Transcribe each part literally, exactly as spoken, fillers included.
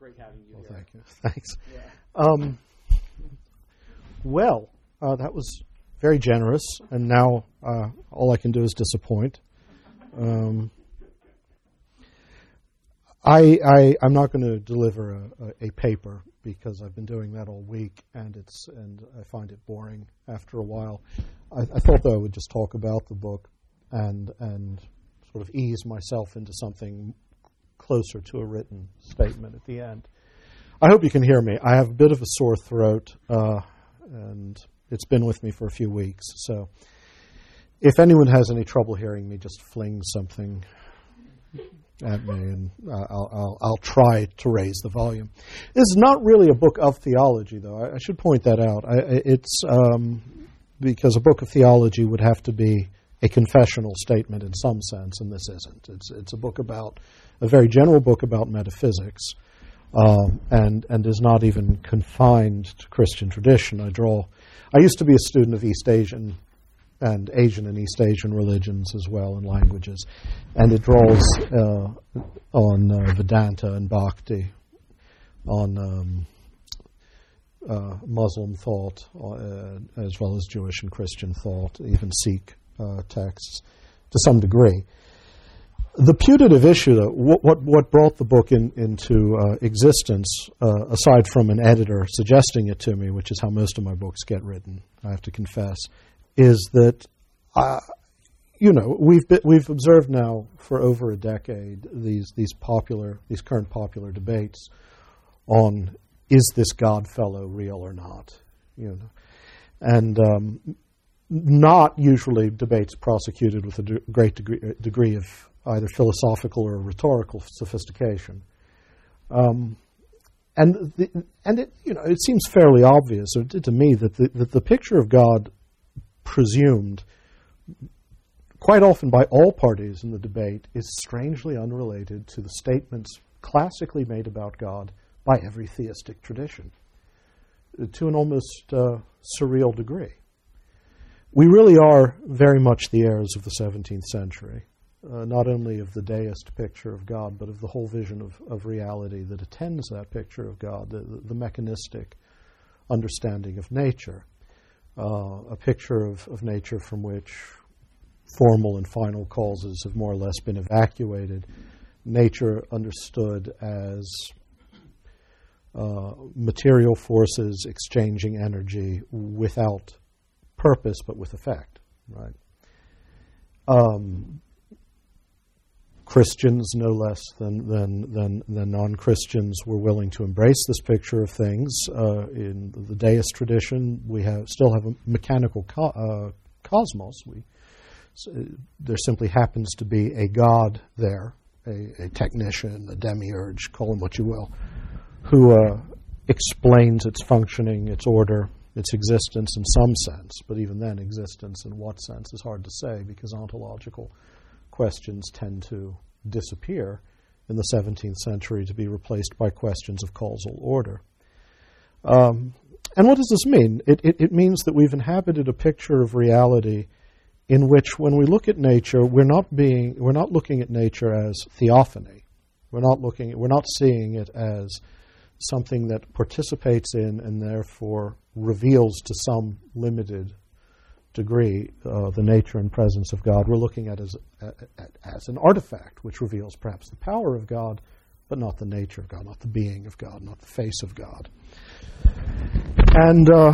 great having you well, here. Thank you. Thanks. Yeah. Um, well, uh, that was very generous, and now uh, all I can do is disappoint. Um, I, I, I'm not going to deliver a, a, a paper because I've been doing that all week, and it's and I find it boring after a while. I, I thought, though, I would just talk about the book and and sort of ease myself into something closer to a written statement at the end. I hope you can hear me. I have a bit of a sore throat, uh, and it's been with me for a few weeks. So if anyone has any trouble hearing me, just fling something at me, and uh, I'll, I'll, I'll try to raise the volume. This is not really a book of theology, though. I, I should point that out. I, it's um, because a book of theology would have to be a confessional statement in some sense, and this isn't. It's it's a book about a very general book about metaphysics, um, and and is not even confined to Christian tradition. I draw. I used to be a student of East Asian and Asian and East Asian religions as well, and languages. And it draws uh, on uh, Vedanta and Bhakti, on um, uh, Muslim thought, uh, as well as Jewish and Christian thought, even Sikh uh, texts, to some degree. The putative issue, though, what, what, what brought the book in, into uh, existence, uh, aside from an editor suggesting it to me, which is how most of my books get written, I have to confess, is that, uh, you know, we've been, we've observed now for over a decade these these popular these current popular debates on is this God fellow real or not, you know, and um, not usually debates prosecuted with a de- great degree, degree of either philosophical or rhetorical sophistication. Um, and the, and it you know it seems fairly obvious, or it did to me, that the, that the picture of God presumed quite often by all parties in the debate is strangely unrelated to the statements classically made about God by every theistic tradition, to an almost uh, surreal degree. We really are very much the heirs of the seventeenth century, uh, not only of the deist picture of God, but of the whole vision of, of reality that attends that picture of God, the, the mechanistic understanding of nature. Uh, a picture of, of nature from which formal and final causes have more or less been evacuated. Nature understood as uh, material forces exchanging energy without purpose but with effect, right? Um, Christians, no less than, than, than, than non-Christians, were willing to embrace this picture of things. Uh, in the deist tradition, we have still have a mechanical co- uh, cosmos. We, so there simply happens to be a God there, a, a technician, a demiurge, call him what you will, who uh, explains its functioning, its order, its existence in some sense. But even then, existence in what sense is hard to say, because ontological questions tend to disappear in the seventeenth century to be replaced by questions of causal order. Um, and what does this mean? It, it, it means that we've inhabited a picture of reality in which, when we look at nature, we're not being we're not looking at nature as theophany. We're not looking we're not seeing it as something that participates in and therefore reveals to some limited degree uh, the nature and presence of God. We're looking at it as, uh, as an artifact which reveals perhaps the power of God, but not the nature of God, not the being of God, not the face of God. And uh,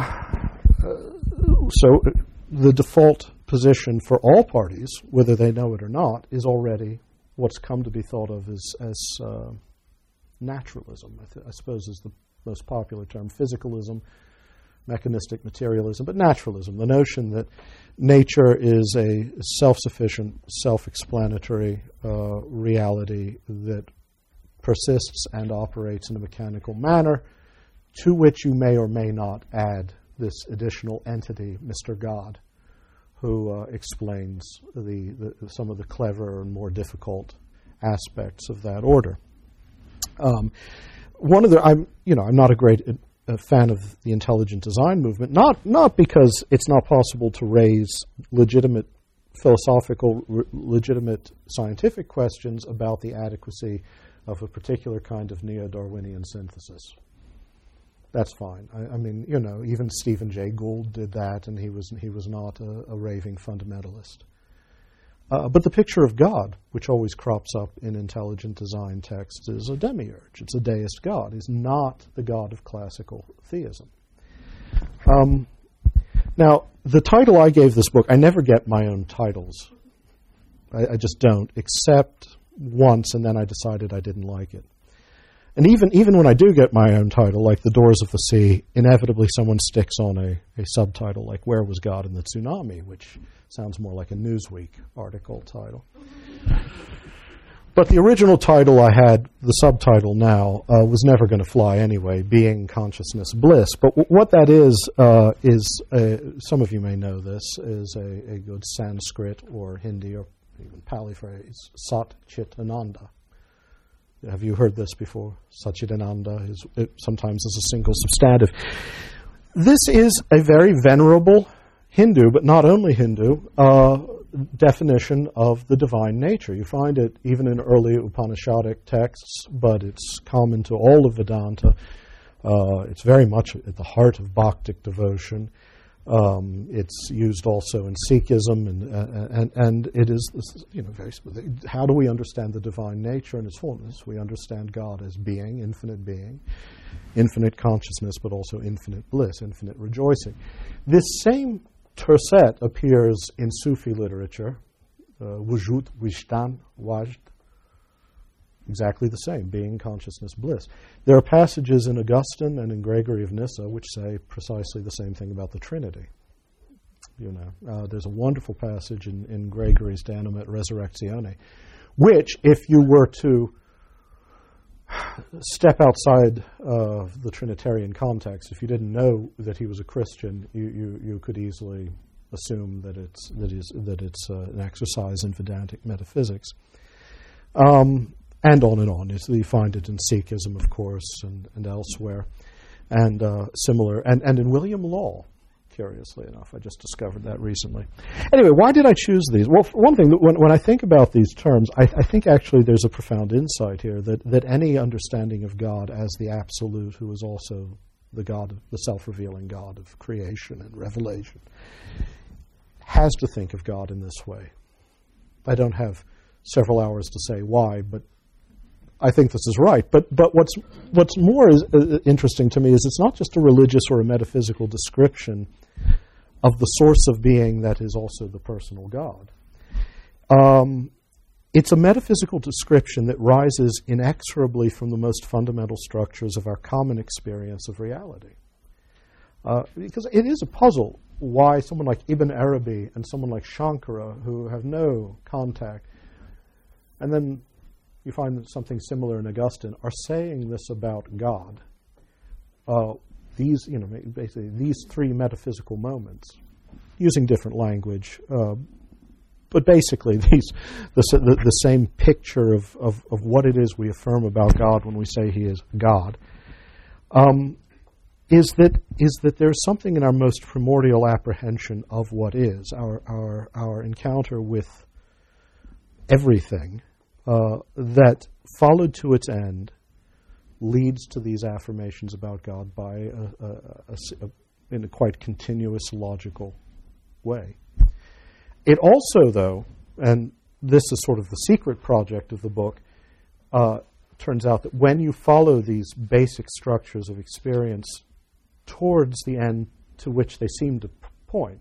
uh, so the default position for all parties, whether they know it or not, is already what's come to be thought of as, as uh, naturalism, I, th- I suppose is the most popular term. Physicalism, mechanistic materialism, but naturalism, the notion that nature is a self-sufficient, self-explanatory uh, reality that persists and operates in a mechanical manner, to which you may or may not add this additional entity, Mister God, who uh, explains the, the some of the clever and more difficult aspects of that order. Um, one of the, I'm, you know, I'm not a great a fan of the intelligent design movement, not not because it's not possible to raise legitimate philosophical, re- legitimate scientific questions about the adequacy of a particular kind of neo-Darwinian synthesis. That's fine. I, I mean, you know, even Stephen Jay Gould did that, and he was he was not a, a raving fundamentalist. Uh, but the picture of God, which always crops up in intelligent design texts, is a demiurge. It's a deist God. He's not the God of classical theism. Um, now, the title I gave this book, I never get my own titles. I, I just don't, except once, and then I decided I didn't like it. And even even when I do get my own title, like The Doors of the Sea, inevitably someone sticks on a, a subtitle like Where Was God in the Tsunami, which sounds more like a Newsweek article title. But the original title I had, the subtitle now, uh, was never going to fly anyway, Being, Consciousness, Bliss. But w- what that is, uh, is a, some of you may know this, is a, a good Sanskrit or Hindi or even Pali phrase, Sat Chit Ananda. Have you heard this before? Satchidananda is it sometimes is a single substantive. This is a very venerable Hindu, but not only Hindu, uh, definition of the divine nature. You find it even in early Upanishadic texts, but it's common to all of Vedanta. Uh, it's very much at the heart of Bhaktic devotion. Um, it's used also in Sikhism, and, uh, and and it is, you know, very. How do we understand the divine nature and its fullness? We understand God as being, infinite being, infinite consciousness, but also infinite bliss, infinite rejoicing. This same tercet appears in Sufi literature, uh, Wujud, Wijdan, Wajd. Exactly the same, being, consciousness, bliss. There are passages in Augustine and in Gregory of Nyssa which say precisely the same thing about the Trinity. You know, uh, there's a wonderful passage in, in Gregory's De Anima et Resurrectione, which, if you were to step outside uh, the Trinitarian context, if you didn't know that he was a Christian, you, you, you could easily assume that it's that is that it's uh, an exercise in Vedantic metaphysics. Um, And on and on. You find it in Sikhism, of course, and, and elsewhere, and uh, similar, and, and in William Law, curiously enough. I just discovered that recently. Anyway, why did I choose these? Well, for one thing, when, when I think about these terms, I, I think actually there's a profound insight here that, that any understanding of God as the absolute, who is also the God, of, the self-revealing God of creation and revelation, has to think of God in this way. I don't have several hours to say why, but I think this is right. But but what's what's more is, uh, interesting to me is it's not just a religious or a metaphysical description of the source of being that is also the personal God. Um, it's a metaphysical description that rises inexorably from the most fundamental structures of our common experience of reality. Uh, because it is a puzzle why someone like Ibn Arabi and someone like Shankara, who have no contact, and then you find something similar in Augustine, are saying this about God. Uh, these, you know, basically these three metaphysical moments, using different language, uh, but basically these the, the, the same picture of, of, of what it is we affirm about God when we say He is God, um, is that is that there's something in our most primordial apprehension of what is, our our our encounter with everything, Uh, that, followed to its end, leads to these affirmations about God by a, a, a, a, in a quite continuous, logical way. It also, though, and this is sort of the secret project of the book, uh, turns out that when you follow these basic structures of experience towards the end to which they seem to point,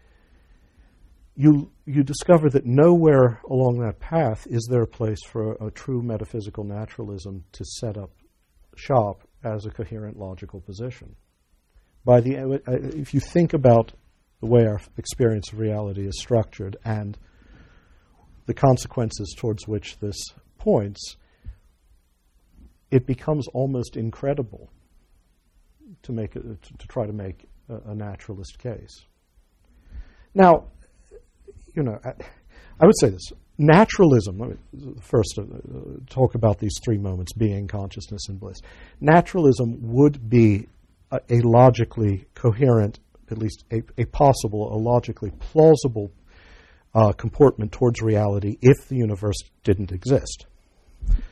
You you discover that nowhere along that path is there a place for a, a true metaphysical naturalism to set up shop as a coherent logical position. By the uh, if you think about the way our experience of reality is structured and the consequences towards which this points, it becomes almost incredible to make a, to, to try to make a, a naturalist case. Now, you know, I, I would say this. Naturalism, let me first uh, talk about these three moments, being, consciousness, and bliss. Naturalism would be a, a logically coherent, at least a, a possible, a logically plausible uh, comportment towards reality if the universe didn't exist.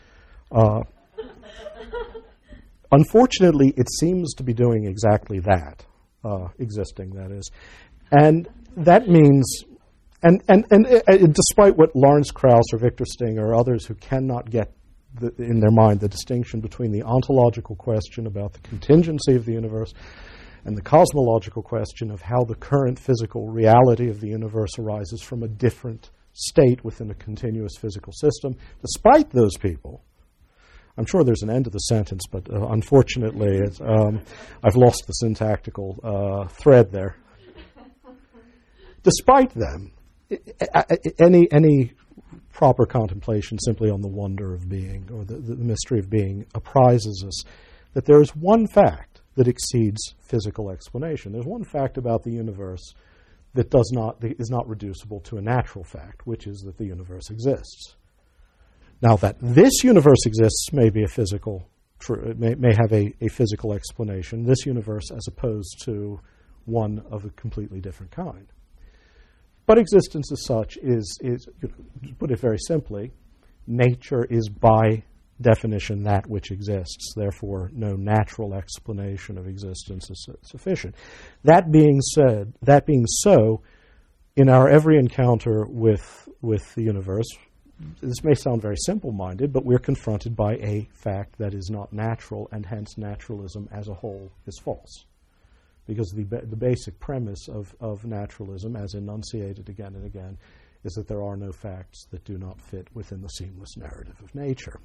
Uh, unfortunately, it seems to be doing exactly that, uh, existing, that is. And that means, and, and, and uh, despite what Lawrence Krauss or Victor Sting or others who cannot get the, in their mind the distinction between the ontological question about the contingency of the universe and the cosmological question of how the current physical reality of the universe arises from a different state within a continuous physical system, despite those people, I'm sure there's an end to the sentence, but uh, unfortunately it's, um, I've lost the syntactical uh, thread there. Despite them, any any proper contemplation simply on the wonder of being or the, the mystery of being apprises us that there is one fact that exceeds physical explanation. There's one fact about the universe that does not that is not reducible to a natural fact, which is that the universe exists. Now, that this universe exists may be a physical, it may, may have a, a physical explanation, this universe as opposed to one of a completely different kind. But existence as such is, is you know, to put it very simply, nature is by definition that which exists. Therefore, no natural explanation of existence is sufficient. That being said, that being so, in our every encounter with with the universe, this may sound very simple-minded, but we're confronted by a fact that is not natural, and hence naturalism as a whole is false. Because the ba- the basic premise of, of naturalism, as enunciated again and again, is that there are no facts that do not fit within the seamless narrative of nature.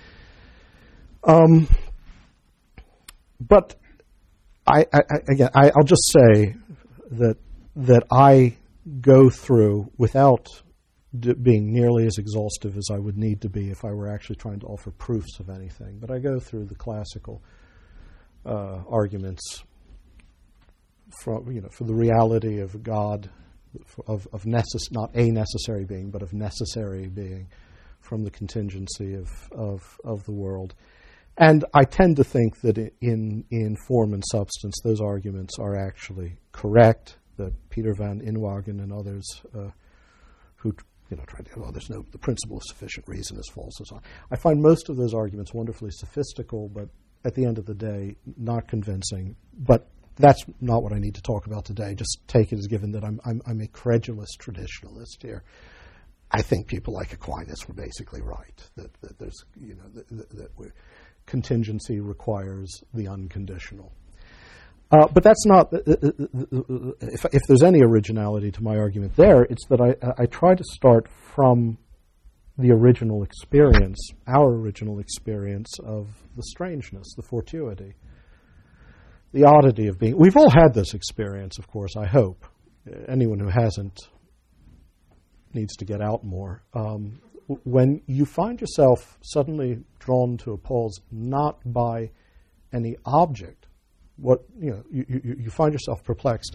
Um, but I, I, I again, I, I'll just say that that I go through without d- being nearly as exhaustive as I would need to be if I were actually trying to offer proofs of anything. But I go through the classical uh, arguments for you know for the reality of God, of of necess- not a necessary being, but of necessary being, from the contingency of of of the world. And I tend to think that in in form and substance, those arguments are actually correct. That Peter van Inwagen and others uh, who you know try to well, there's no the principle of sufficient reason is false and so on. I find most of those arguments wonderfully sophistical, but at the end of the day, not convincing. But that's not what I need to talk about today. Just take it as given that I'm I'm, I'm a credulous traditionalist here. I think people like Aquinas were basically right. That, that there's you know that, that, that we're contingency requires the unconditional. Uh, but that's not, uh, if, if there's any originality to my argument there, it's that I, I try to start from the original experience, our original experience of the strangeness, the fortuity, the oddity of being. We've all had this experience, of course, I hope. Anyone who hasn't needs to get out more. Um, when you find yourself suddenly drawn to a pause, not by any object, what you know, you, you, you find yourself perplexed,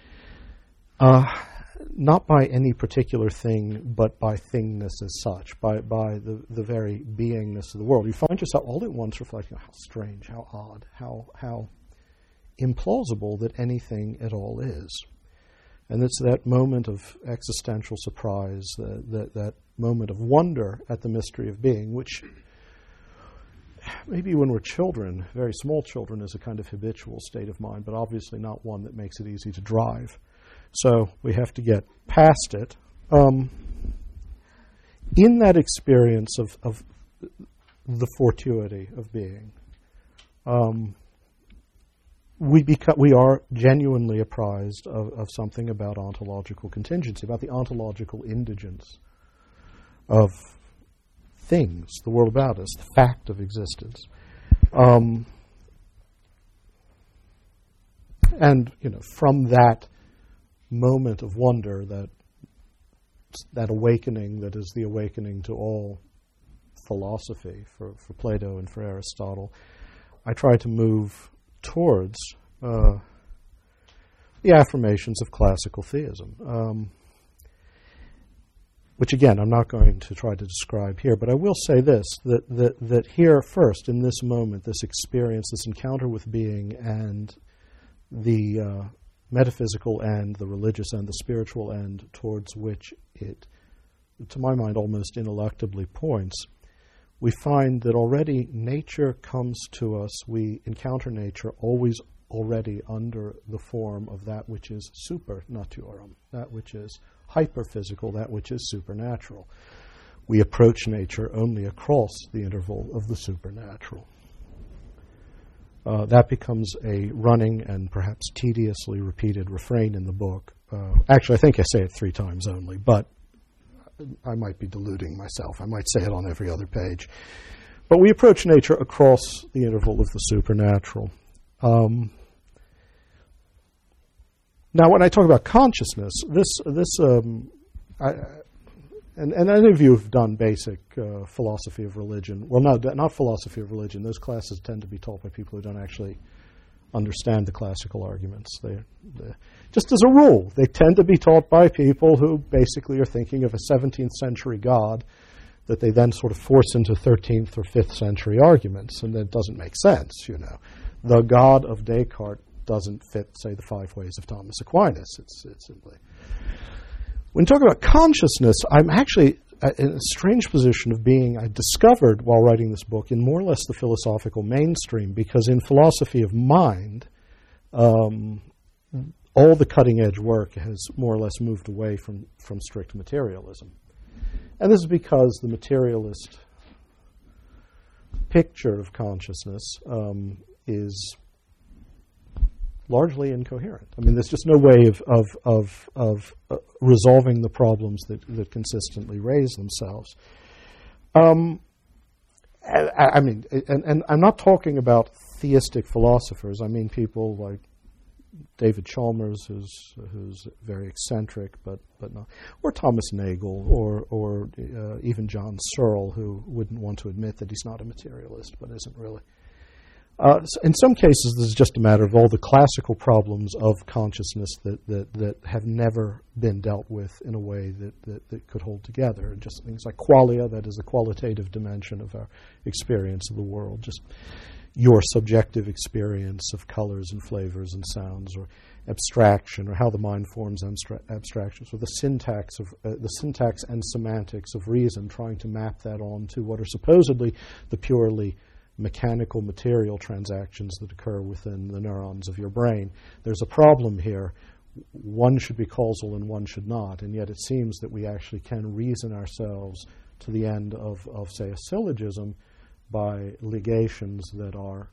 uh, not by any particular thing, but by thingness as such, by by the, the very beingness of the world. You find yourself all at once reflecting, how strange, how odd, how how implausible that anything at all is. And it's that moment of existential surprise, uh, that, that moment of wonder at the mystery of being, which maybe when we're children, very small children, is a kind of habitual state of mind, but obviously not one that makes it easy to drive. So we have to get past it. Um, in that experience of, of the fortuity of being, um, We become, we are genuinely apprised of, of something about ontological contingency, about the ontological indigence of things, the world about us, the fact of existence. Um, and, you know, from that moment of wonder, that that awakening that is the awakening to all philosophy for, for Plato and for Aristotle, I try to move towards uh, the affirmations of classical theism, um, which again I'm not going to try to describe here, but I will say this, that, that, that here first, in this moment, this experience, this encounter with being and the uh, metaphysical end, the religious end, the spiritual end towards which it, to my mind, almost ineluctably points, we find that already nature comes to us, we encounter nature always already under the form of that which is supernaturum, that which is hyperphysical, that which is supernatural. We approach nature only across the interval of the supernatural. Uh, that becomes a running and perhaps tediously repeated refrain in the book. Uh, actually, I think I say it three times only, but I might be deluding myself. I might say it on every other page. But we approach nature across the interval of the supernatural. Um, now, when I talk about consciousness, this, this um, I, and, and any of you have done basic uh, philosophy of religion. Well, no, not philosophy of religion. Those classes tend to be taught by people who don't actually understand the classical arguments. They're, they're, just as a rule, they tend to be taught by people who basically are thinking of a seventeenth century God that they then sort of force into thirteenth or fifth century arguments, and that doesn't make sense, you know. The God of Descartes doesn't fit, say, the five ways of Thomas Aquinas. It's, it's simply... When talking about consciousness, I'm actually in a strange position of being, I discovered while writing this book, in more or less the philosophical mainstream, because in philosophy of mind, um, all the cutting-edge work has more or less moved away from, from strict materialism. And this is because the materialist picture of consciousness um, is largely incoherent. I mean, there's just no way of of of, of uh, resolving the problems that, that consistently raise themselves. Um, I, I mean, and, and I'm not talking about theistic philosophers. I mean people like David Chalmers, who's who's very eccentric, but but not, or Thomas Nagel, or or uh, even John Searle, who wouldn't want to admit that he's not a materialist, but isn't really. Uh, in some cases, this is just a matter of all the classical problems of consciousness that, that, that have never been dealt with in a way that, that, that could hold together. Just things like qualia, that is the qualitative dimension of our experience of the world, just your subjective experience of colors and flavors and sounds, or abstraction, or how the mind forms abstra- abstractions, or the syntax of uh, the syntax and semantics of reason, trying to map that onto what are supposedly the purely mechanical material transactions that occur within the neurons of your brain. There's a problem here. One should be causal and one should not, and yet it seems that we actually can reason ourselves to the end of, of say, a syllogism by ligations that are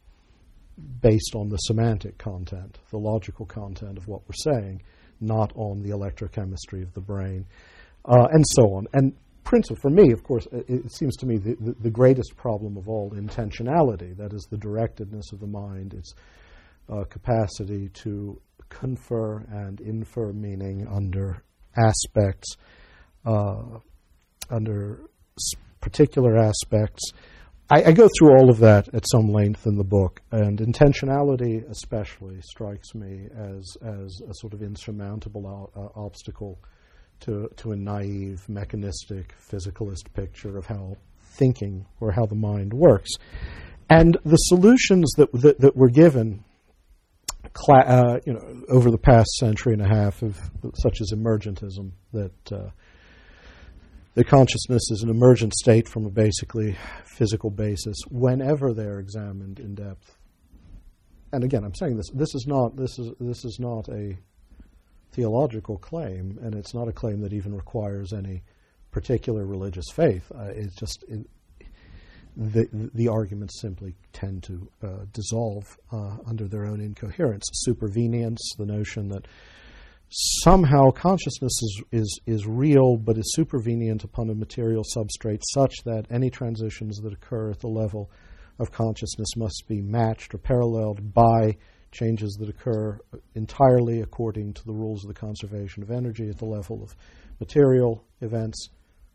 based on the semantic content, the logical content of what we're saying, not on the electrochemistry of the brain, uh, and so on. And principle, for me, of course, it, it seems to me the, the, the greatest problem of all, intentionality, that is the directedness of the mind, its uh, capacity to confer and infer meaning under aspects, uh, under particular aspects. I, I go through all of that at some length in the book, and intentionality especially strikes me as, as a sort of insurmountable o- uh, obstacle to, to a naive, mechanistic, physicalist picture of how thinking or how the mind works. And the solutions that that, that were given cla- uh, you know, over the past century and a half, of such as emergentism, that uh, the consciousness is an emergent state from a basically physical basis whenever they're examined in depth. And again, I'm saying this, this is not, this is, this is not a theological claim, and it's not a claim that even requires any particular religious faith. Uh, it's just it, the the arguments simply tend to uh, dissolve uh, under their own incoherence. Supervenience, the notion that somehow consciousness is, is is real, but is supervenient upon a material substrate, such that any transitions that occur at the level of consciousness must be matched or paralleled by changes that occur entirely according to the rules of the conservation of energy at the level of material events.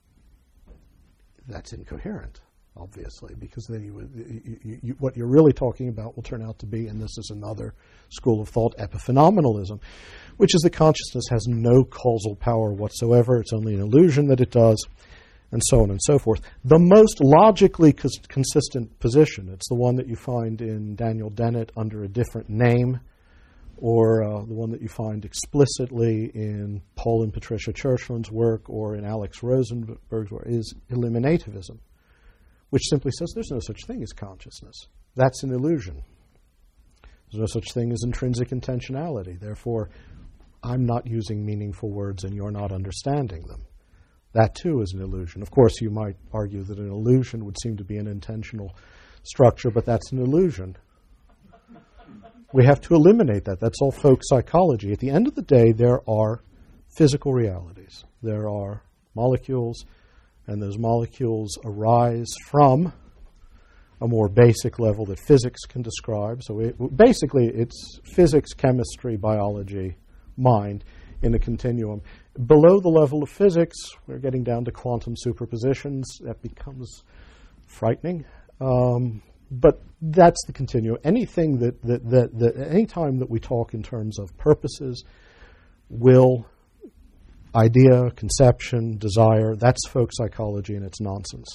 That's incoherent, obviously, because then you, you, you, you, what you're really talking about will turn out to be, and this is another school of thought, epiphenomenalism, which is that consciousness has no causal power whatsoever. It's only an illusion that it does, and so on and so forth. The most logically cons- consistent position, it's the one that you find in Daniel Dennett under a different name, or uh, the one that you find explicitly in Paul and Patricia Churchland's work, or in Alex Rosenberg's work, is eliminativism, which simply says there's no such thing as consciousness. That's an illusion. There's no such thing as intrinsic intentionality. Therefore, I'm not using meaningful words and you're not understanding them. That, too, is an illusion. Of course, you might argue that an illusion would seem to be an intentional structure, but that's an illusion. We have to eliminate that. That's all folk psychology. At the end of the day, there are physical realities. There are molecules, and those molecules arise from a more basic level that physics can describe. So it, basically, it's physics, chemistry, biology, mind in a continuum. Below the level of physics, we're getting down to quantum superpositions. That becomes frightening. Um, but that's the continuum. Anything that, that, that, that, any time that we talk in terms of purposes, will, idea, conception, desire, that's folk psychology and it's nonsense.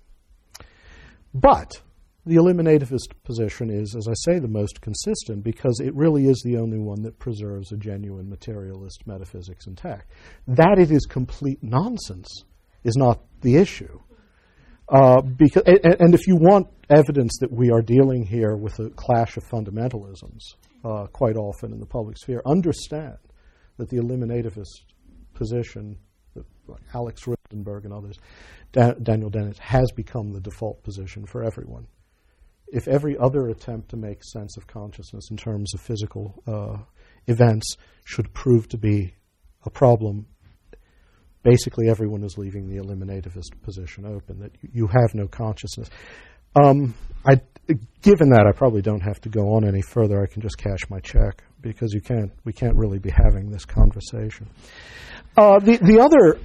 But the eliminativist position is, as I say, the most consistent because it really is the only one that preserves a genuine materialist metaphysics intact. That it is complete nonsense is not the issue. Uh, because, and, and if you want evidence that we are dealing here with a clash of fundamentalisms uh, quite often in the public sphere, understand that the eliminativist position, that Alex Rosenberg and others, da- Daniel Dennett, has become the default position for everyone. If every other attempt to make sense of consciousness in terms of physical uh, events should prove to be a problem, basically everyone is leaving the eliminativist position open, that you have no consciousness. Um, I, given that, I probably don't have to go on any further. I can just cash my check because you can't. We can't really be having this conversation. Uh, the the other.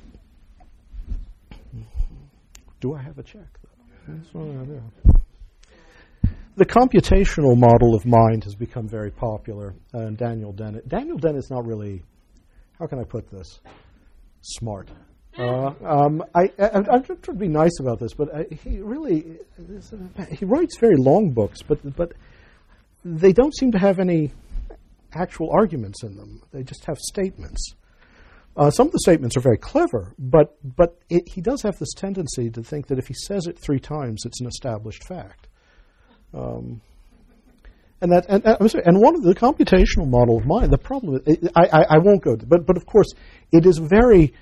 Do I have a check? That's what I do. The computational model of mind has become very popular, uh, and Daniel Dennett. Daniel Dennett's not really. How can I put this? Smart. Uh, um, I, I, I'm trying to be nice about this, but I, he really he writes very long books, but but they don't seem to have any actual arguments in them. They just have statements. Uh, some of the statements are very clever, but but it, he does have this tendency to think that if he says it three times, it's an established fact. Um, and that and, I'm sorry, and one of the computational model of mind, the problem with it, I, I I won't go to, but but of course it is very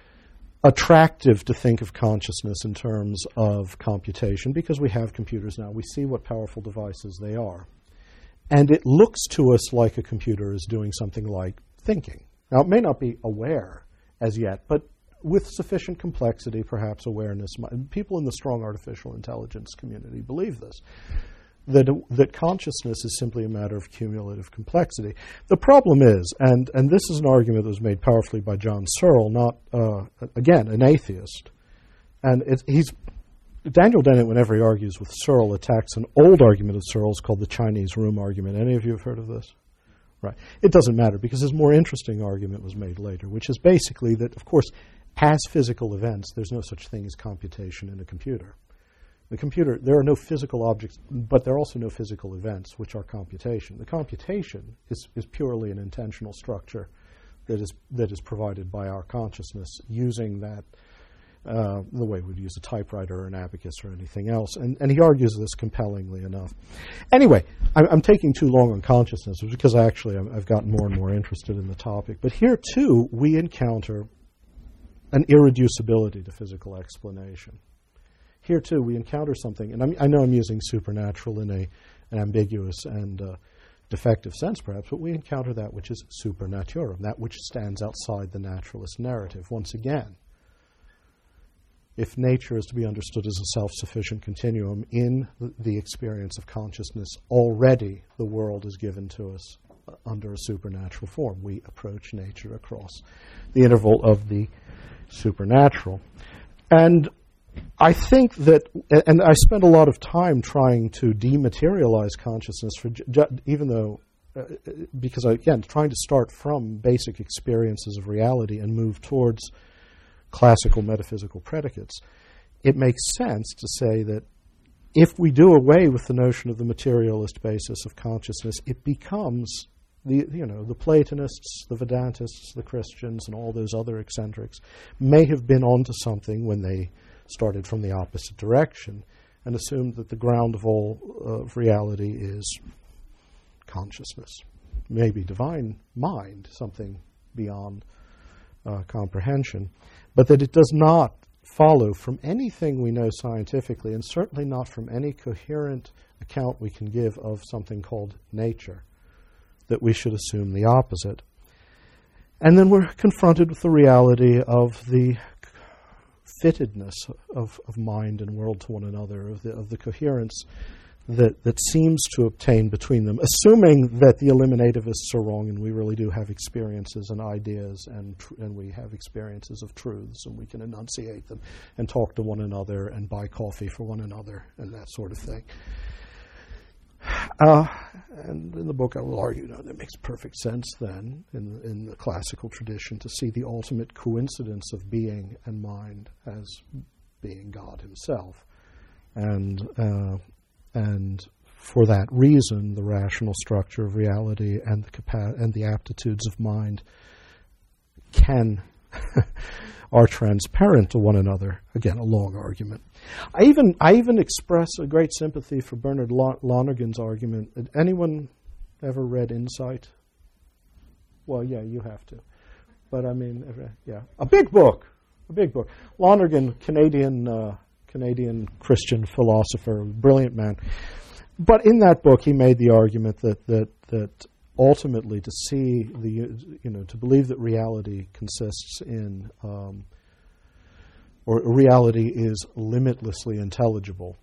attractive to think of consciousness in terms of computation because we have computers now. We see what powerful devices they are. And it looks to us like a computer is doing something like thinking. Now, it may not be aware as yet, but with sufficient complexity, perhaps awareness. People in the strong artificial intelligence community believe this, that, that consciousness is simply a matter of cumulative complexity. The problem is, and, and this is an argument that was made powerfully by John Searle, not, uh, again, an atheist. And it's, he's Daniel Dennett, whenever he argues with Searle, attacks an old argument of Searle's called the Chinese room argument. Any of you have heard of this? Right. It doesn't matter because his more interesting argument was made later, which is basically that, of course, as physical events, there's no such thing as computation in a computer. The computer, there are no physical objects, but there are also no physical events, which are computation. The computation is, is purely an intentional structure that is that is provided by our consciousness using that, uh, the way we'd use a typewriter or an abacus or anything else. And, and he argues this compellingly enough. Anyway, I'm, I'm taking too long on consciousness because I actually I'm, I've gotten more and more interested in the topic. But here, too, we encounter an irreducibility to physical explanation. Here, too, we encounter something, and I'm, I know I'm using supernatural in a, an ambiguous and uh, defective sense, perhaps, but we encounter that which is supernaturum, that which stands outside the naturalist narrative. Once again, if nature is to be understood as a self-sufficient continuum in the, the experience of consciousness, already the world is given to us uh, under a supernatural form. We approach nature across the interval of the supernatural. And I think that, and I spent a lot of time trying to dematerialize consciousness, for even though, uh, because I, again, trying to start from basic experiences of reality and move towards classical metaphysical predicates, it makes sense to say that if we do away with the notion of the materialist basis of consciousness, it becomes the, you know, the Platonists, the Vedantists, the Christians, and all those other eccentrics may have been onto something when they started from the opposite direction and assumed that the ground of all uh, of reality is consciousness, maybe divine mind, something beyond uh, comprehension, but that it does not follow from anything we know scientifically, and certainly not from any coherent account we can give of something called nature, that we should assume the opposite. And then we're confronted with the reality of the fittedness of, of mind and world to one another, of the, of the coherence that, that seems to obtain between them, assuming that the eliminativists are wrong and we really do have experiences and ideas and tr- and we have experiences of truths and we can enunciate them and talk to one another and buy coffee for one another and that sort of thing. Uh, and in the book I will argue, no, that makes perfect sense then in, in the classical tradition to see the ultimate coincidence of being and mind as being God himself. And uh, and for that reason, the rational structure of reality and the capa- and the aptitudes of mind can are transparent to one another. Again, a long argument. I even I even express a great sympathy for Bernard Lonergan's argument. Had anyone ever read Insight? Well, yeah, you have to. But I mean, yeah, a big book, a big book. Lonergan, Canadian uh, Canadian Christian philosopher, brilliant man. But in that book, he made the argument that that that ultimately, to see the you know to believe that reality consists in um, or reality is limitlessly intelligible,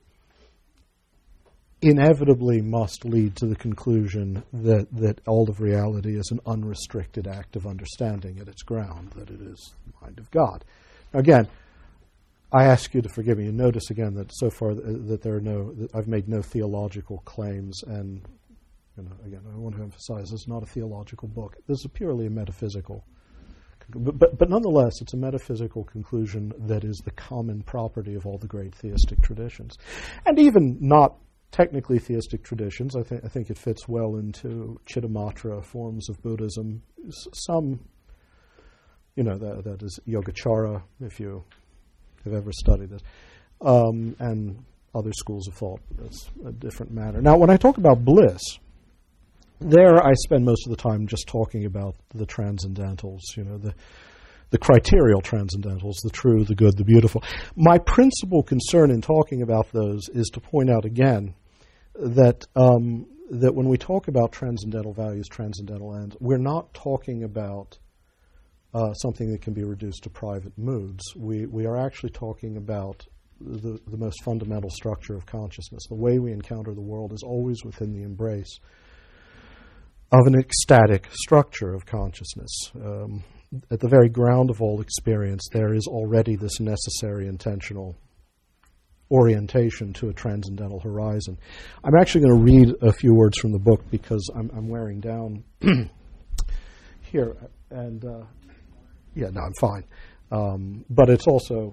inevitably must lead to the conclusion that that all of reality is an unrestricted act of understanding at its ground, that it is the mind of God. Now, again, I ask you to forgive me, and notice again that so far th- that there are no, that I've made no theological claims, and you know, again, I want to emphasize this is not a theological book. This is purely a metaphysical, but, but but nonetheless, it's a metaphysical conclusion that is the common property of all the great theistic traditions, and even not technically theistic traditions. I think I think it fits well into Chittamatra forms of Buddhism. Some, you know, that that is Yogacara, if you have ever studied this, um, and other schools of thought. That's a different matter. Now, when I talk about bliss, there I spend most of the time just talking about the transcendentals, you know, the the criterial transcendentals, the true, the good, the beautiful. My principal concern in talking about those is to point out again that um, that when we talk about transcendental values, transcendental ends, we're not talking about Uh, something that can be reduced to private moods. We we are actually talking about the, the most fundamental structure of consciousness. The way we encounter the world is always within the embrace of an ecstatic structure of consciousness. Um, at the very ground of all experience, there is already this necessary intentional orientation to a transcendental horizon. I'm actually going to read a few words from the book because I'm, I'm wearing down here, and uh, Yeah, no, I'm fine. Um, but it's also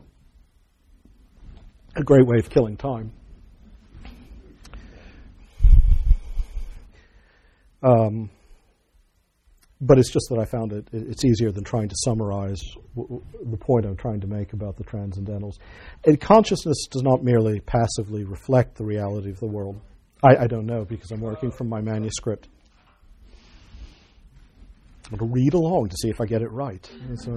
a great way of killing time. Um, but it's just that I found it, it's easier than trying to summarize w- w- the point I'm trying to make about the transcendentals. And consciousness does not merely passively reflect the reality of the world. I, I don't know because I'm working from my manuscript. I'm going to read along to see if I get it right. So,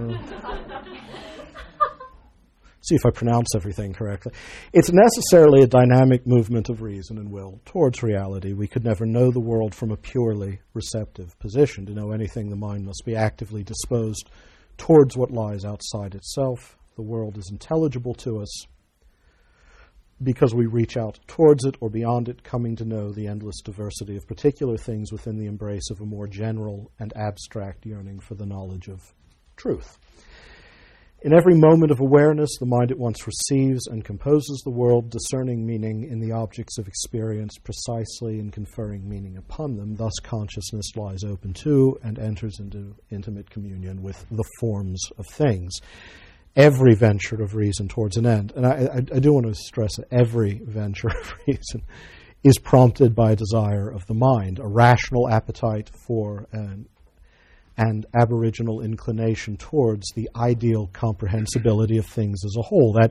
see if I pronounce everything correctly. It's necessarily a dynamic movement of reason and will towards reality. We could never know the world from a purely receptive position. To know anything, the mind must be actively disposed towards what lies outside itself. The world is intelligible to us because we reach out towards it or beyond it, coming to know the endless diversity of particular things within the embrace of a more general and abstract yearning for the knowledge of truth. In every moment of awareness, the mind at once receives and composes the world, discerning meaning in the objects of experience precisely and conferring meaning upon them. Thus, consciousness lies open to and enters into intimate communion with the forms of things. Every venture of reason towards an end. And I, I, I do want to stress that every venture of reason is prompted by a desire of the mind, a rational appetite for an, and aboriginal inclination towards the ideal comprehensibility of things as a whole. That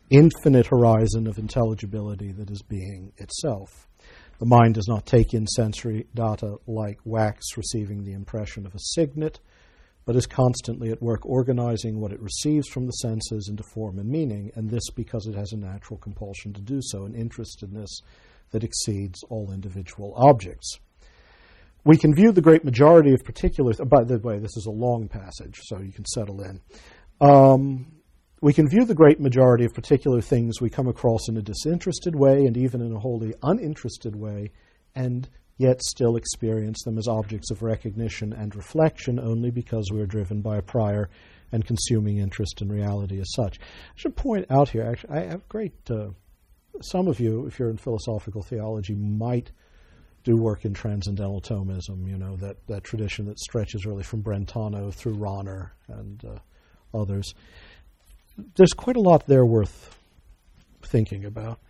infinite horizon of intelligibility that is being itself. The mind does not take in sensory data like wax receiving the impression of a signet, but is constantly at work organizing what it receives from the senses into form and meaning, and this because it has a natural compulsion to do so, an interestedness that exceeds all individual objects. We can view the great majority of particular... Th- by the way, this is a long passage, so you can settle in. Um, we can view the great majority of particular things we come across in a disinterested way and even in a wholly uninterested way, and yet still experience them as objects of recognition and reflection only because we are driven by a prior and consuming interest in reality as such. I should point out here, actually, I have great... Uh, some of you, if you're in philosophical theology, might do work in transcendental Thomism, you know, that, that tradition that stretches really from Brentano through Rahner and uh, others. There's quite a lot there worth thinking about.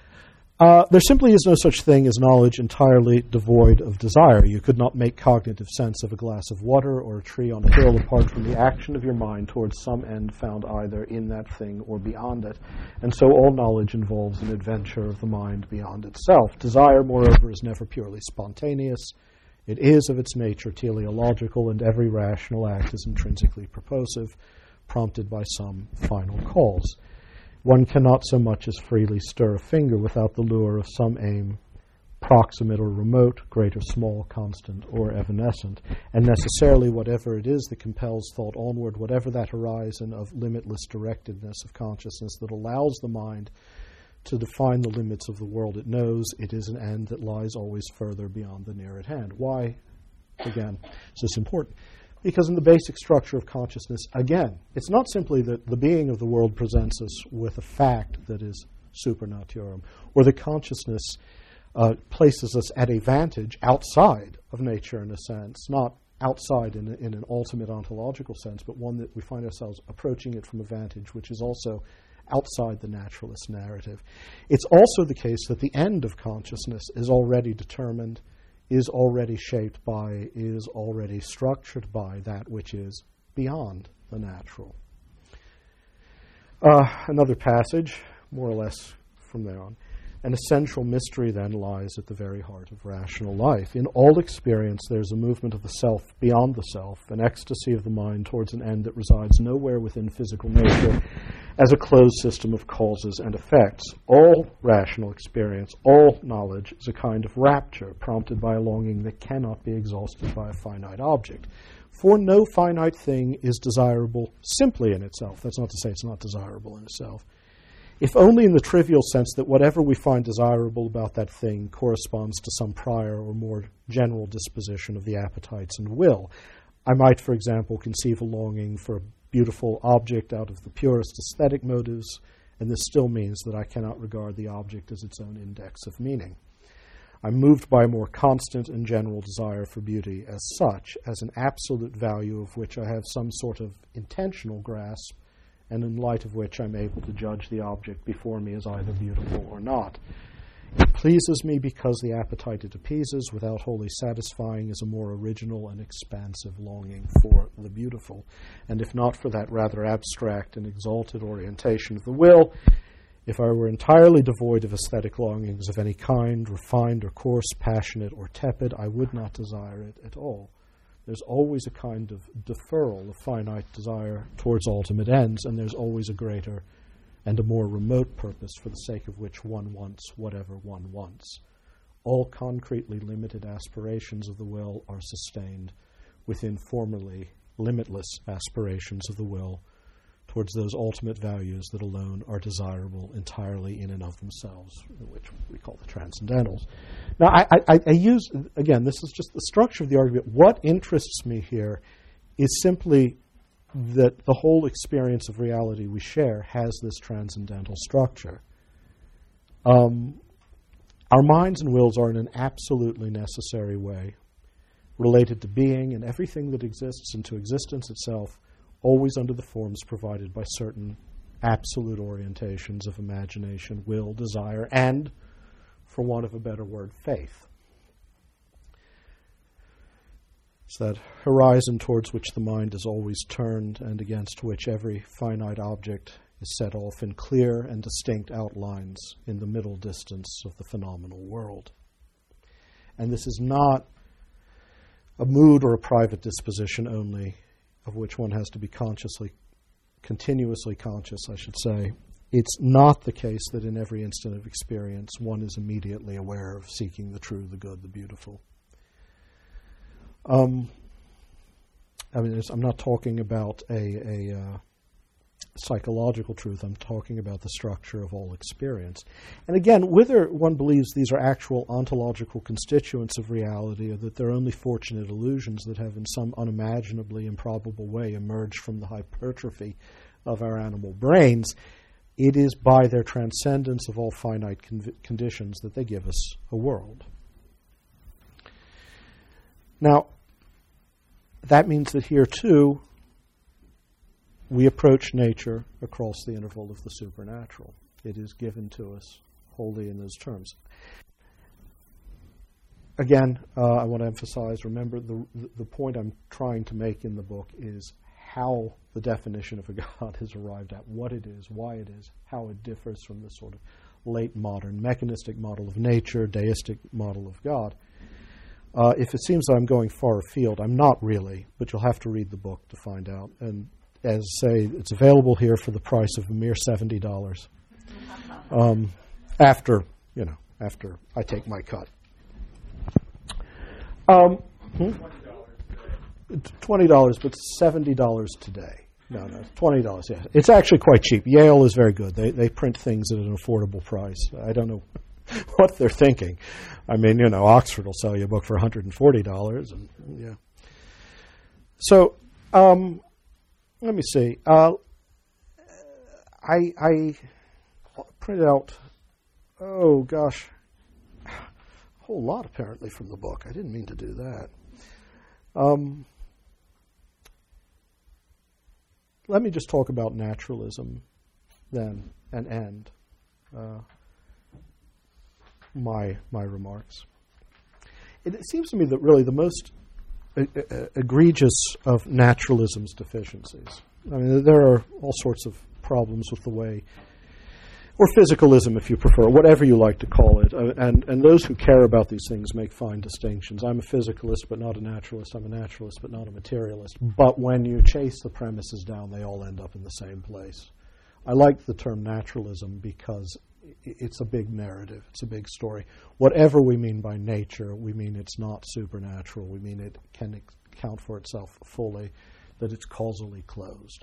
Uh, there simply is no such thing as knowledge entirely devoid of desire. You could not make cognitive sense of a glass of water or a tree on a hill apart from the action of your mind towards some end found either in that thing or beyond it. And so all knowledge involves an adventure of the mind beyond itself. Desire, moreover, is never purely spontaneous. It is of its nature teleological, and every rational act is intrinsically purposive, prompted by some final cause. One cannot so much as freely stir a finger without the lure of some aim, proximate or remote, great or small, constant or evanescent. And necessarily whatever it is that compels thought onward, whatever that horizon of limitless directedness of consciousness that allows the mind to define the limits of the world it knows, it is an end that lies always further beyond the near at hand. Why, again, is this important? Because in the basic structure of consciousness, again, it's not simply that the being of the world presents us with a fact that is supernaturum, or the consciousness uh, places us at a vantage outside of nature in a sense, not outside in, a, in an ultimate ontological sense, but one that we find ourselves approaching it from a vantage which is also outside the naturalist narrative. It's also the case that the end of consciousness is already determined, is already shaped by, is already structured by that which is beyond the natural. Uh, another passage, more or less from there on. An essential mystery then lies at the very heart of rational life. In all experience, there's a movement of the self beyond the self, an ecstasy of the mind towards an end that resides nowhere within physical nature as a closed system of causes and effects. All rational experience, all knowledge is a kind of rapture prompted by a longing that cannot be exhausted by a finite object. For no finite thing is desirable simply in itself. That's not to say it's not desirable in itself. If only in the trivial sense that whatever we find desirable about that thing corresponds to some prior or more general disposition of the appetites and will. I might, for example, conceive a longing for a beautiful object out of the purest aesthetic motives, and this still means that I cannot regard the object as its own index of meaning. I'm moved by a more constant and general desire for beauty as such, as an absolute value of which I have some sort of intentional grasp, and in light of which I'm able to judge the object before me as either beautiful or not. It pleases me because the appetite it appeases, without wholly satisfying, is a more original and expansive longing for the beautiful. And if not for that rather abstract and exalted orientation of the will, if I were entirely devoid of aesthetic longings of any kind, refined or coarse, passionate or tepid, I would not desire it at all. There's always a kind of deferral of finite desire towards ultimate ends, and there's always a greater and a more remote purpose for the sake of which one wants whatever one wants. All concretely limited aspirations of the will are sustained within formerly limitless aspirations of the will towards those ultimate values that alone are desirable entirely in and of themselves, which we call the transcendentals. Now, I, I, I use, again, this is just the structure of the argument. What interests me here is simply that the whole experience of reality we share has this transcendental structure. Um, our minds and wills are in an absolutely necessary way related to being and everything that exists and to existence itself, always under the forms provided by certain absolute orientations of imagination, will, desire, and, for want of a better word, faith. It's that horizon towards which the mind is always turned and against which every finite object is set off in clear and distinct outlines in the middle distance of the phenomenal world. And this is not a mood or a private disposition only, of which one has to be consciously, continuously conscious, I should say. It's not the case that in every instant of experience one is immediately aware of seeking the true, the good, the beautiful. Um, I mean, I'm not talking about a, a uh, psychological truth. I'm talking about the structure of all experience. And again, whether one believes these are actual ontological constituents of reality or that they're only fortunate illusions that have in some unimaginably improbable way emerged from the hypertrophy of our animal brains, it is by their transcendence of all finite con- conditions that they give us a world. Now, that means that here, too, we approach nature across the interval of the supernatural. It is given to us wholly in those terms. Again, uh, I want to emphasize, remember, the, the point I'm trying to make in the book is how the definition of a God is arrived at, what it is, why it is, how it differs from this sort of late modern mechanistic model of nature, deistic model of God. Uh, if it seems that I'm going far afield, I'm not really, but you'll have to read the book to find out. And as I say, it's available here for the price of a mere seventy dollars. Um, after, you know, after I take my cut. Um, hmm? twenty dollars, but seventy dollars today. No, no, twenty dollars, yeah. It's actually quite cheap. Yale is very good. They they print things at an affordable price. I don't know what they're thinking. I mean, you know, Oxford will sell you a book for one hundred forty dollars. And, yeah. So, um, let me see. Uh, I, I printed out, oh gosh, a whole lot apparently from the book. I didn't mean to do that. Um, let me just talk about naturalism then and end uh, my my remarks. It, it seems to me that really the most uh, uh, egregious of naturalism's deficiencies. I mean, there are all sorts of problems with the way, or physicalism if you prefer, whatever you like to call it. Uh, and, and those who care about these things make fine distinctions. I'm a physicalist but not a naturalist. I'm a naturalist but not a materialist. But when you chase the premises down, they all end up in the same place. I like the term naturalism because it's a big narrative. It's a big story. Whatever we mean by nature, we mean it's not supernatural. We mean it can account for itself fully, that it's causally closed.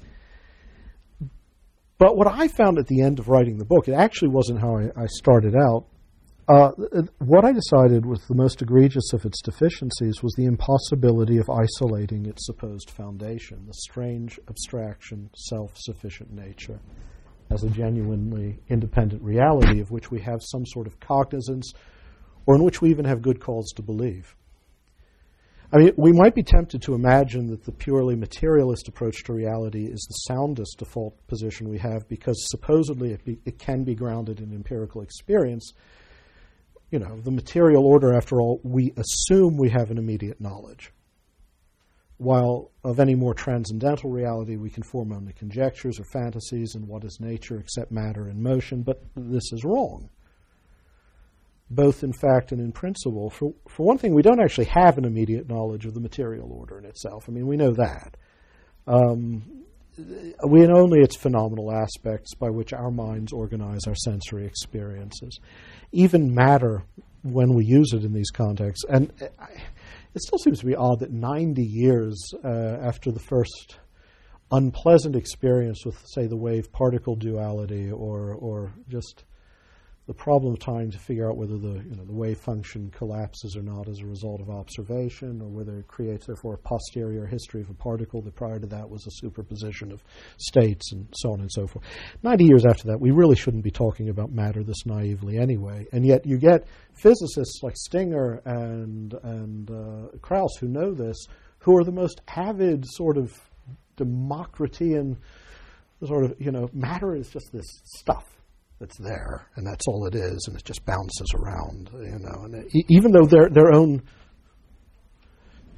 But what I found at the end of writing the book, it actually wasn't how I, I started out. Uh, what I decided was the most egregious of its deficiencies was the impossibility of isolating its supposed foundation, the strange abstraction, self-sufficient nature, as a genuinely independent reality of which we have some sort of cognizance, or in which we even have good cause to believe. I mean, we might be tempted to imagine that the purely materialist approach to reality is the soundest default position we have because supposedly it, be, it can be grounded in empirical experience. You know, the material order, after all, we assume we have an immediate knowledge. While of any more transcendental reality, we can form only conjectures or fantasies in what is nature except matter and motion, but this is wrong, both in fact and in principle. For, for one thing, we don't actually have an immediate knowledge of the material order in itself. I mean, we know that. Um, we know only its phenomenal aspects by which our minds organize our sensory experiences. Even matter, when we use it in these contexts, and it still seems to be odd that ninety years uh, after the first unpleasant experience with, say, the wave-particle duality, or or just the problem of trying to figure out whether the you know the wave function collapses or not as a result of observation, or whether it creates therefore a posterior history of a particle that prior to that was a superposition of states, and so on and so forth. Ninety years after that, we really shouldn't be talking about matter this naively anyway. And yet you get physicists like Stinger and and uh, Krauss who know this, who are the most avid sort of Democritean sort of, you know, matter is just this stuff that's there, and that's all it is, and it just bounces around, you know. And it, even though their their own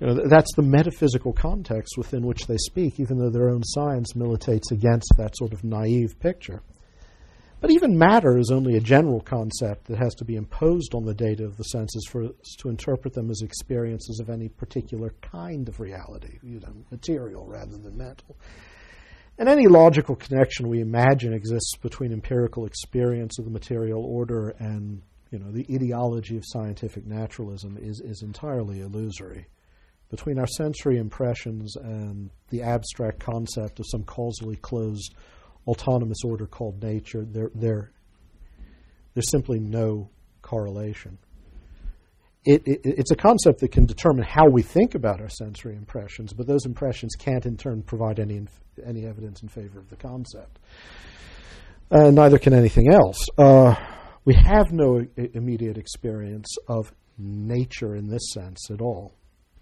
You know, that's the metaphysical context within which they speak, even though their own science militates against that sort of naive picture. But even matter is only a general concept that has to be imposed on the data of the senses for us to interpret them as experiences of any particular kind of reality, you know, material rather than mental. And any logical connection we imagine exists between empirical experience of the material order and, you know, the ideology of scientific naturalism is, is entirely illusory. Between our sensory impressions and the abstract concept of some causally closed autonomous order called nature, there, there, there's simply no correlation. It, it, it's a concept that can determine how we think about our sensory impressions, but those impressions can't in turn provide any any evidence in favor of the concept. Uh, neither can anything else. Uh, we have no I- immediate experience of nature in this sense at all.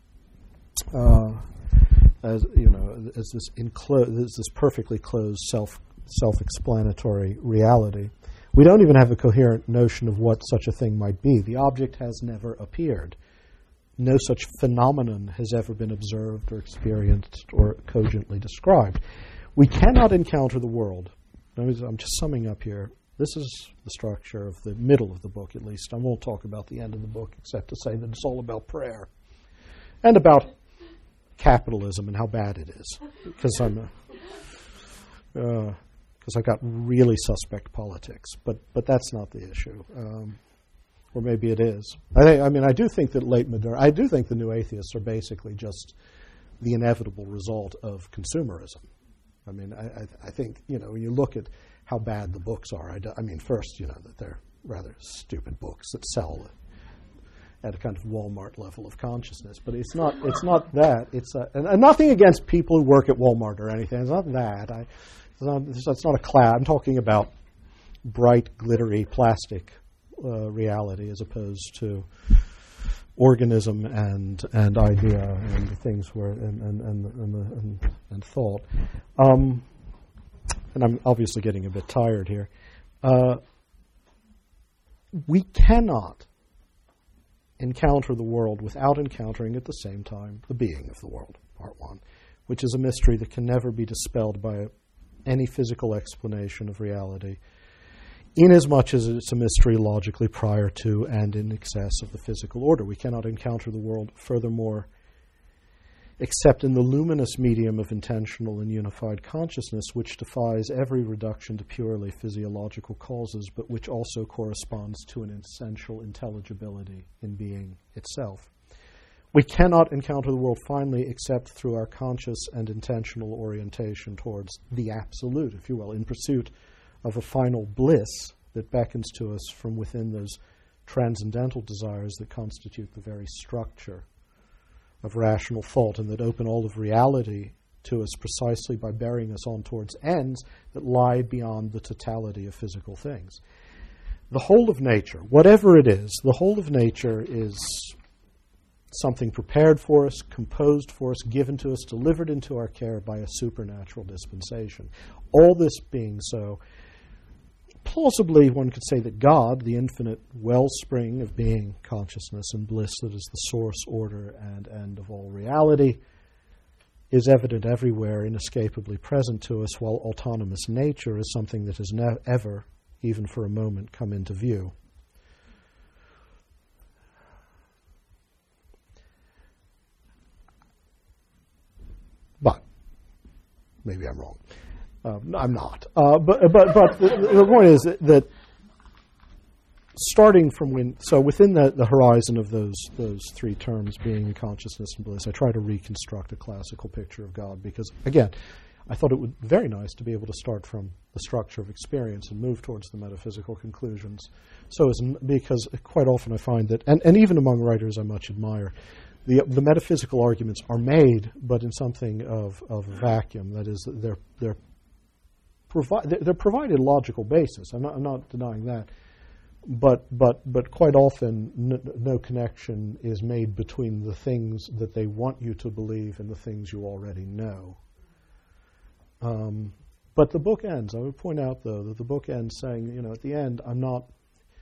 Uh, as you know, as this enclo- as this perfectly closed self self-explanatory reality. We don't even have a coherent notion of what such a thing might be. The object has never appeared. No such phenomenon has ever been observed or experienced or cogently described. We cannot encounter the world. I'm just summing up here. This is the structure of the middle of the book, at least. I won't talk about the end of the book except to say that it's all about prayer and about capitalism and how bad it is. Because I'm a... Uh, because I've got really suspect politics, but but that's not the issue, um, or maybe it is. I think, I mean, I do think that late modern, I do think the new atheists are basically just the inevitable result of consumerism. I mean, I, I, I think, you know, when you look at how bad the books are, I, do, I mean, first, you know, that they're rather stupid books that sell at a kind of Walmart level of consciousness. But it's not it's not that. It's a, and, and nothing against people who work at Walmart or anything. It's not that. I. It's not, it's not a cloud. I'm talking about bright, glittery, plastic uh, reality as opposed to organism and and idea and the things where and and and and, and, and thought. Um, and I'm obviously getting a bit tired here. Uh, we cannot encounter the world without encountering at the same time the being of the world. Part one, which is a mystery that can never be dispelled by a any physical explanation of reality, inasmuch as it's a mystery logically prior to and in excess of the physical order. We cannot encounter the world, furthermore, except in the luminous medium of intentional and unified consciousness, which defies every reduction to purely physiological causes, but which also corresponds to an essential intelligibility in being itself. We cannot encounter the world finally except through our conscious and intentional orientation towards the absolute, if you will, in pursuit of a final bliss that beckons to us from within those transcendental desires that constitute the very structure of rational thought and that open all of reality to us precisely by bearing us on towards ends that lie beyond the totality of physical things. The whole of nature, whatever it is, the whole of nature is something prepared for us, composed for us, given to us, delivered into our care by a supernatural dispensation. All this being so, plausibly one could say that God, the infinite wellspring of being, consciousness, and bliss that is the source, order, and end of all reality, is evident everywhere, inescapably present to us, while autonomous nature is something that has never, even for a moment, come into view. But maybe I'm wrong. Uh, no, I'm not. Uh, but but but the, the point is that, that starting from when, so within the, the horizon of those those three terms, being, consciousness, and bliss, I try to reconstruct a classical picture of God because, again, I thought it would be very nice to be able to start from the structure of experience and move towards the metaphysical conclusions. So, as, because quite often I find that, and, and even among writers I much admire, The, the metaphysical arguments are made, but in something of, of a vacuum. That is, they're they're, provi- they're provided logical basis. I'm not, I'm not denying that, but but but quite often n- no connection is made between the things that they want you to believe and the things you already know. Um, but the book ends. I would point out, though, that the book ends saying, you know, at the end, I'm not.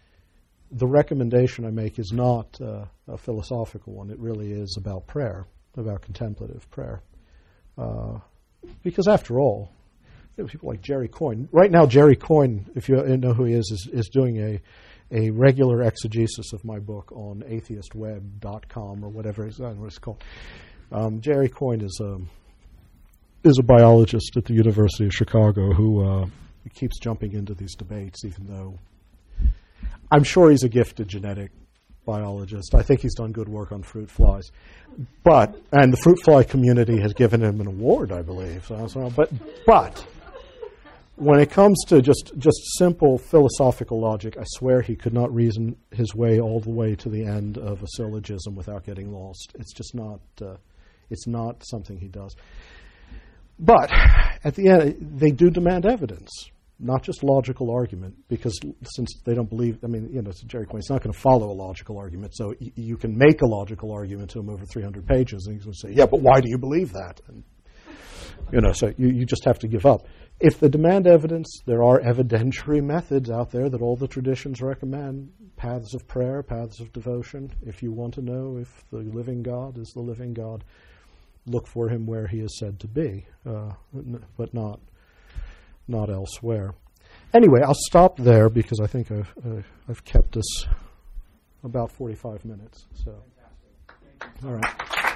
The recommendation I make is not uh, a philosophical one. It really is about prayer. about contemplative prayer. Uh, because after all, you know, people like Jerry Coyne. Right now, Jerry Coyne, if you know who he is, is, is doing a a regular exegesis of my book on atheist web dot com or whatever it's, I don't know what it's called. Um, Jerry Coyne is a, is a biologist at the University of Chicago who uh, keeps jumping into these debates, even though I'm sure he's a gifted genetic biologist. I think he's done good work on fruit flies. But, and the fruit fly community has given him an award, I believe. So, so, but, but, when it comes to just, just simple philosophical logic, I swear he could not reason his way all the way to the end of a syllogism without getting lost. It's just not, uh, it's not something he does. But at the end, they do demand evidence, not just logical argument, because since they don't believe, I mean, you know, Jerry Coyne, he's not going to follow a logical argument, so y- you can make a logical argument to him over three hundred pages, and he's going to say, yeah, but why do you believe that? And, you know, so you, you just have to give up. If they demand evidence, there are evidentiary methods out there that all the traditions recommend. Paths of prayer, paths of devotion. If you want to know if the living God is the living God, look for him where he is said to be, uh, but not not elsewhere. Anyway, I'll stop there because I think I've, uh, I've kept us about forty-five minutes. So, all right.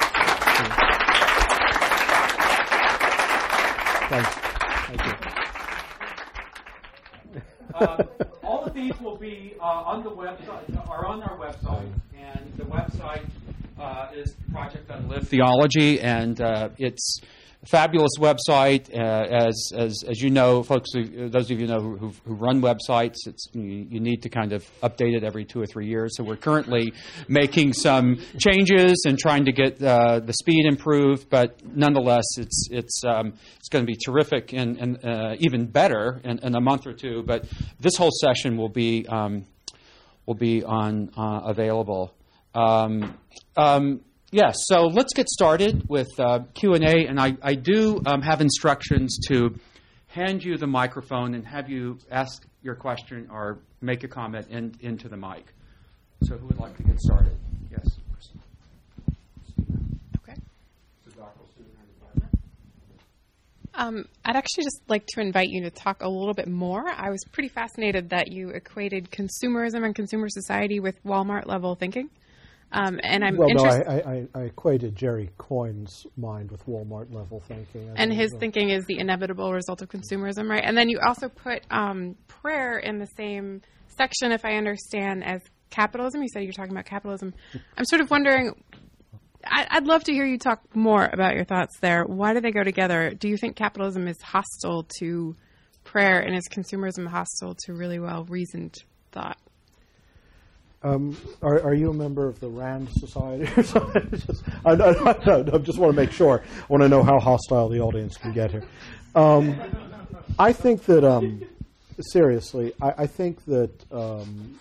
Thanks. Thank you. um, all of these will be uh, on the website, are on our website, and the website uh, is Project Unlived Theology, and uh, it's a fabulous website. Uh, as as as you know, folks, who, those of you know who, who run websites, it's you, you need to kind of update it every two or three years. So we're currently making some changes and trying to get uh, the speed improved, but nonetheless, it's it's um, it's going to be terrific and, and uh, even better in, in a month or two. But this whole session will be um, will be on uh, available. Um, um, Yes, so let's get started with uh, Q and A, and I, I do um, have instructions to hand you the microphone and have you ask your question or make a comment in, into the mic. So who would like to get started? Yes. Okay. Um, I'd actually just like to invite you to talk a little bit more. I was pretty fascinated that you equated consumerism and consumer society with Walmart-level thinking. Um, and I'm well, interested. no, I, I, I equated Jerry Coyne's mind with Walmart-level thinking. I and his know. thinking is the inevitable result of consumerism, right? And then you also put um, prayer in the same section, if I understand, as capitalism. You said you're talking about capitalism. I'm sort of wondering, I, I'd love to hear you talk more about your thoughts there. Why do they go together? Do you think capitalism is hostile to prayer, and is consumerism hostile to really well-reasoned thought? Um, are, are you a member of the RAND Society or something? just, I, I, I, I just want to make sure. I want to know how hostile the audience can get here. Um, I think that, um, seriously, I, I think that um,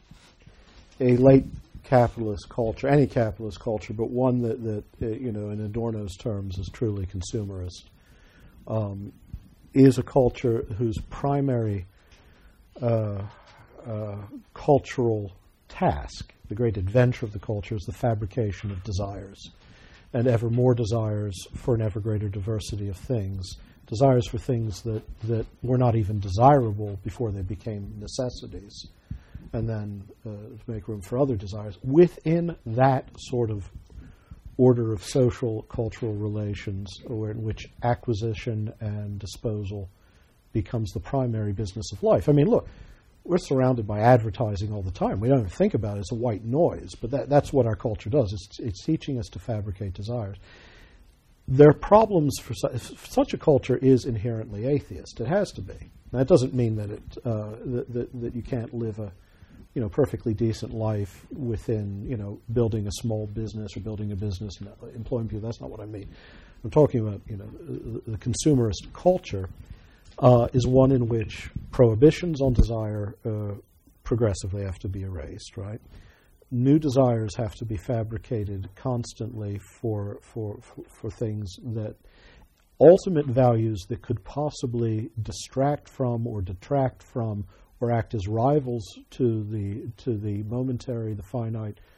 a late capitalist culture, any capitalist culture, but one that, that uh, you know, in Adorno's terms is truly consumerist, um, is a culture whose primary uh, uh, cultural task, the great adventure of the culture, is the fabrication of desires, and ever more desires for an ever greater diversity of things, desires for things that, that were not even desirable before they became necessities, and then uh, to make room for other desires. Within that sort of order of social, cultural relations, or in which acquisition and disposal becomes the primary business of life. I mean, look, we're surrounded by advertising all the time. We don't even think about it as a white noise, but that, that's what our culture does. It's, it's teaching us to fabricate desires. There are problems for su- such a culture is inherently atheist. It has to be. That doesn't mean that it uh, that, that, that you can't live a you know perfectly decent life within you know building a small business or building a business and employing people. That's not what I mean. I'm talking about you know the, the consumerist culture. Uh, is one in which prohibitions on desire uh, progressively have to be erased, right? New desires have to be fabricated constantly for, for, for, for things that ultimate values that could possibly distract from or detract from or act as rivals to the, to the momentary, the finite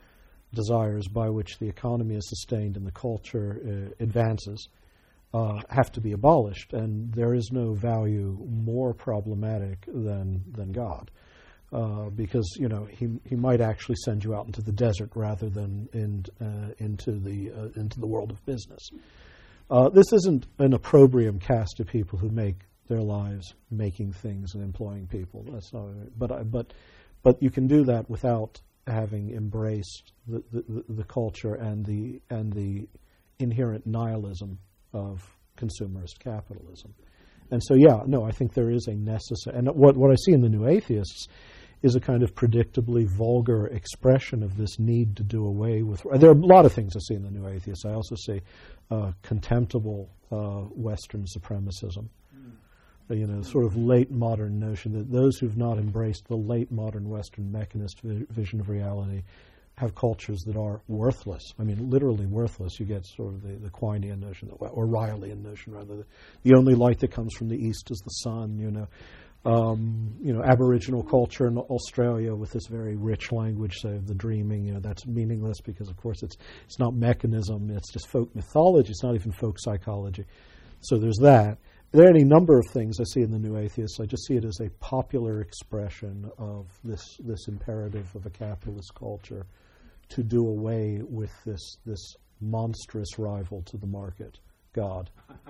desires by which the economy is sustained and the culture uh, advances uh, have to be abolished. And there is no value more problematic than than God, uh, because you know he he might actually send you out into the desert rather than in uh, into the uh, into the world of business. Uh, this isn't an opprobrium cast to people who make their lives making things and employing people. That's not. But I, but but you can do that without having embraced the, the, the culture and the and the inherent nihilism of consumerist capitalism. And so, yeah, no, I think there is a necessary. And what what I see in the New Atheists is a kind of predictably vulgar expression of this need to do away with. There are a lot of things I see in the New Atheists. I also see uh, contemptible uh, Western supremacism. Mm. You know, sort of late modern notion that those who've not embraced the late modern Western mechanist vi- vision of reality have cultures that are worthless. I mean, literally worthless. You get sort of the, the Quinean notion, that, or Rileyan notion, rather. The, the only light that comes from the east is the sun, you know. Um, you know, Aboriginal culture in Australia with this very rich language, say, of the dreaming, you know, that's meaningless because, of course, it's it's not mechanism, it's just folk mythology, it's not even folk psychology. So there's that. There are any number of things I see in the New Atheists. I just see it as a popular expression of this this imperative of a capitalist culture to do away with this this monstrous rival to the market, God.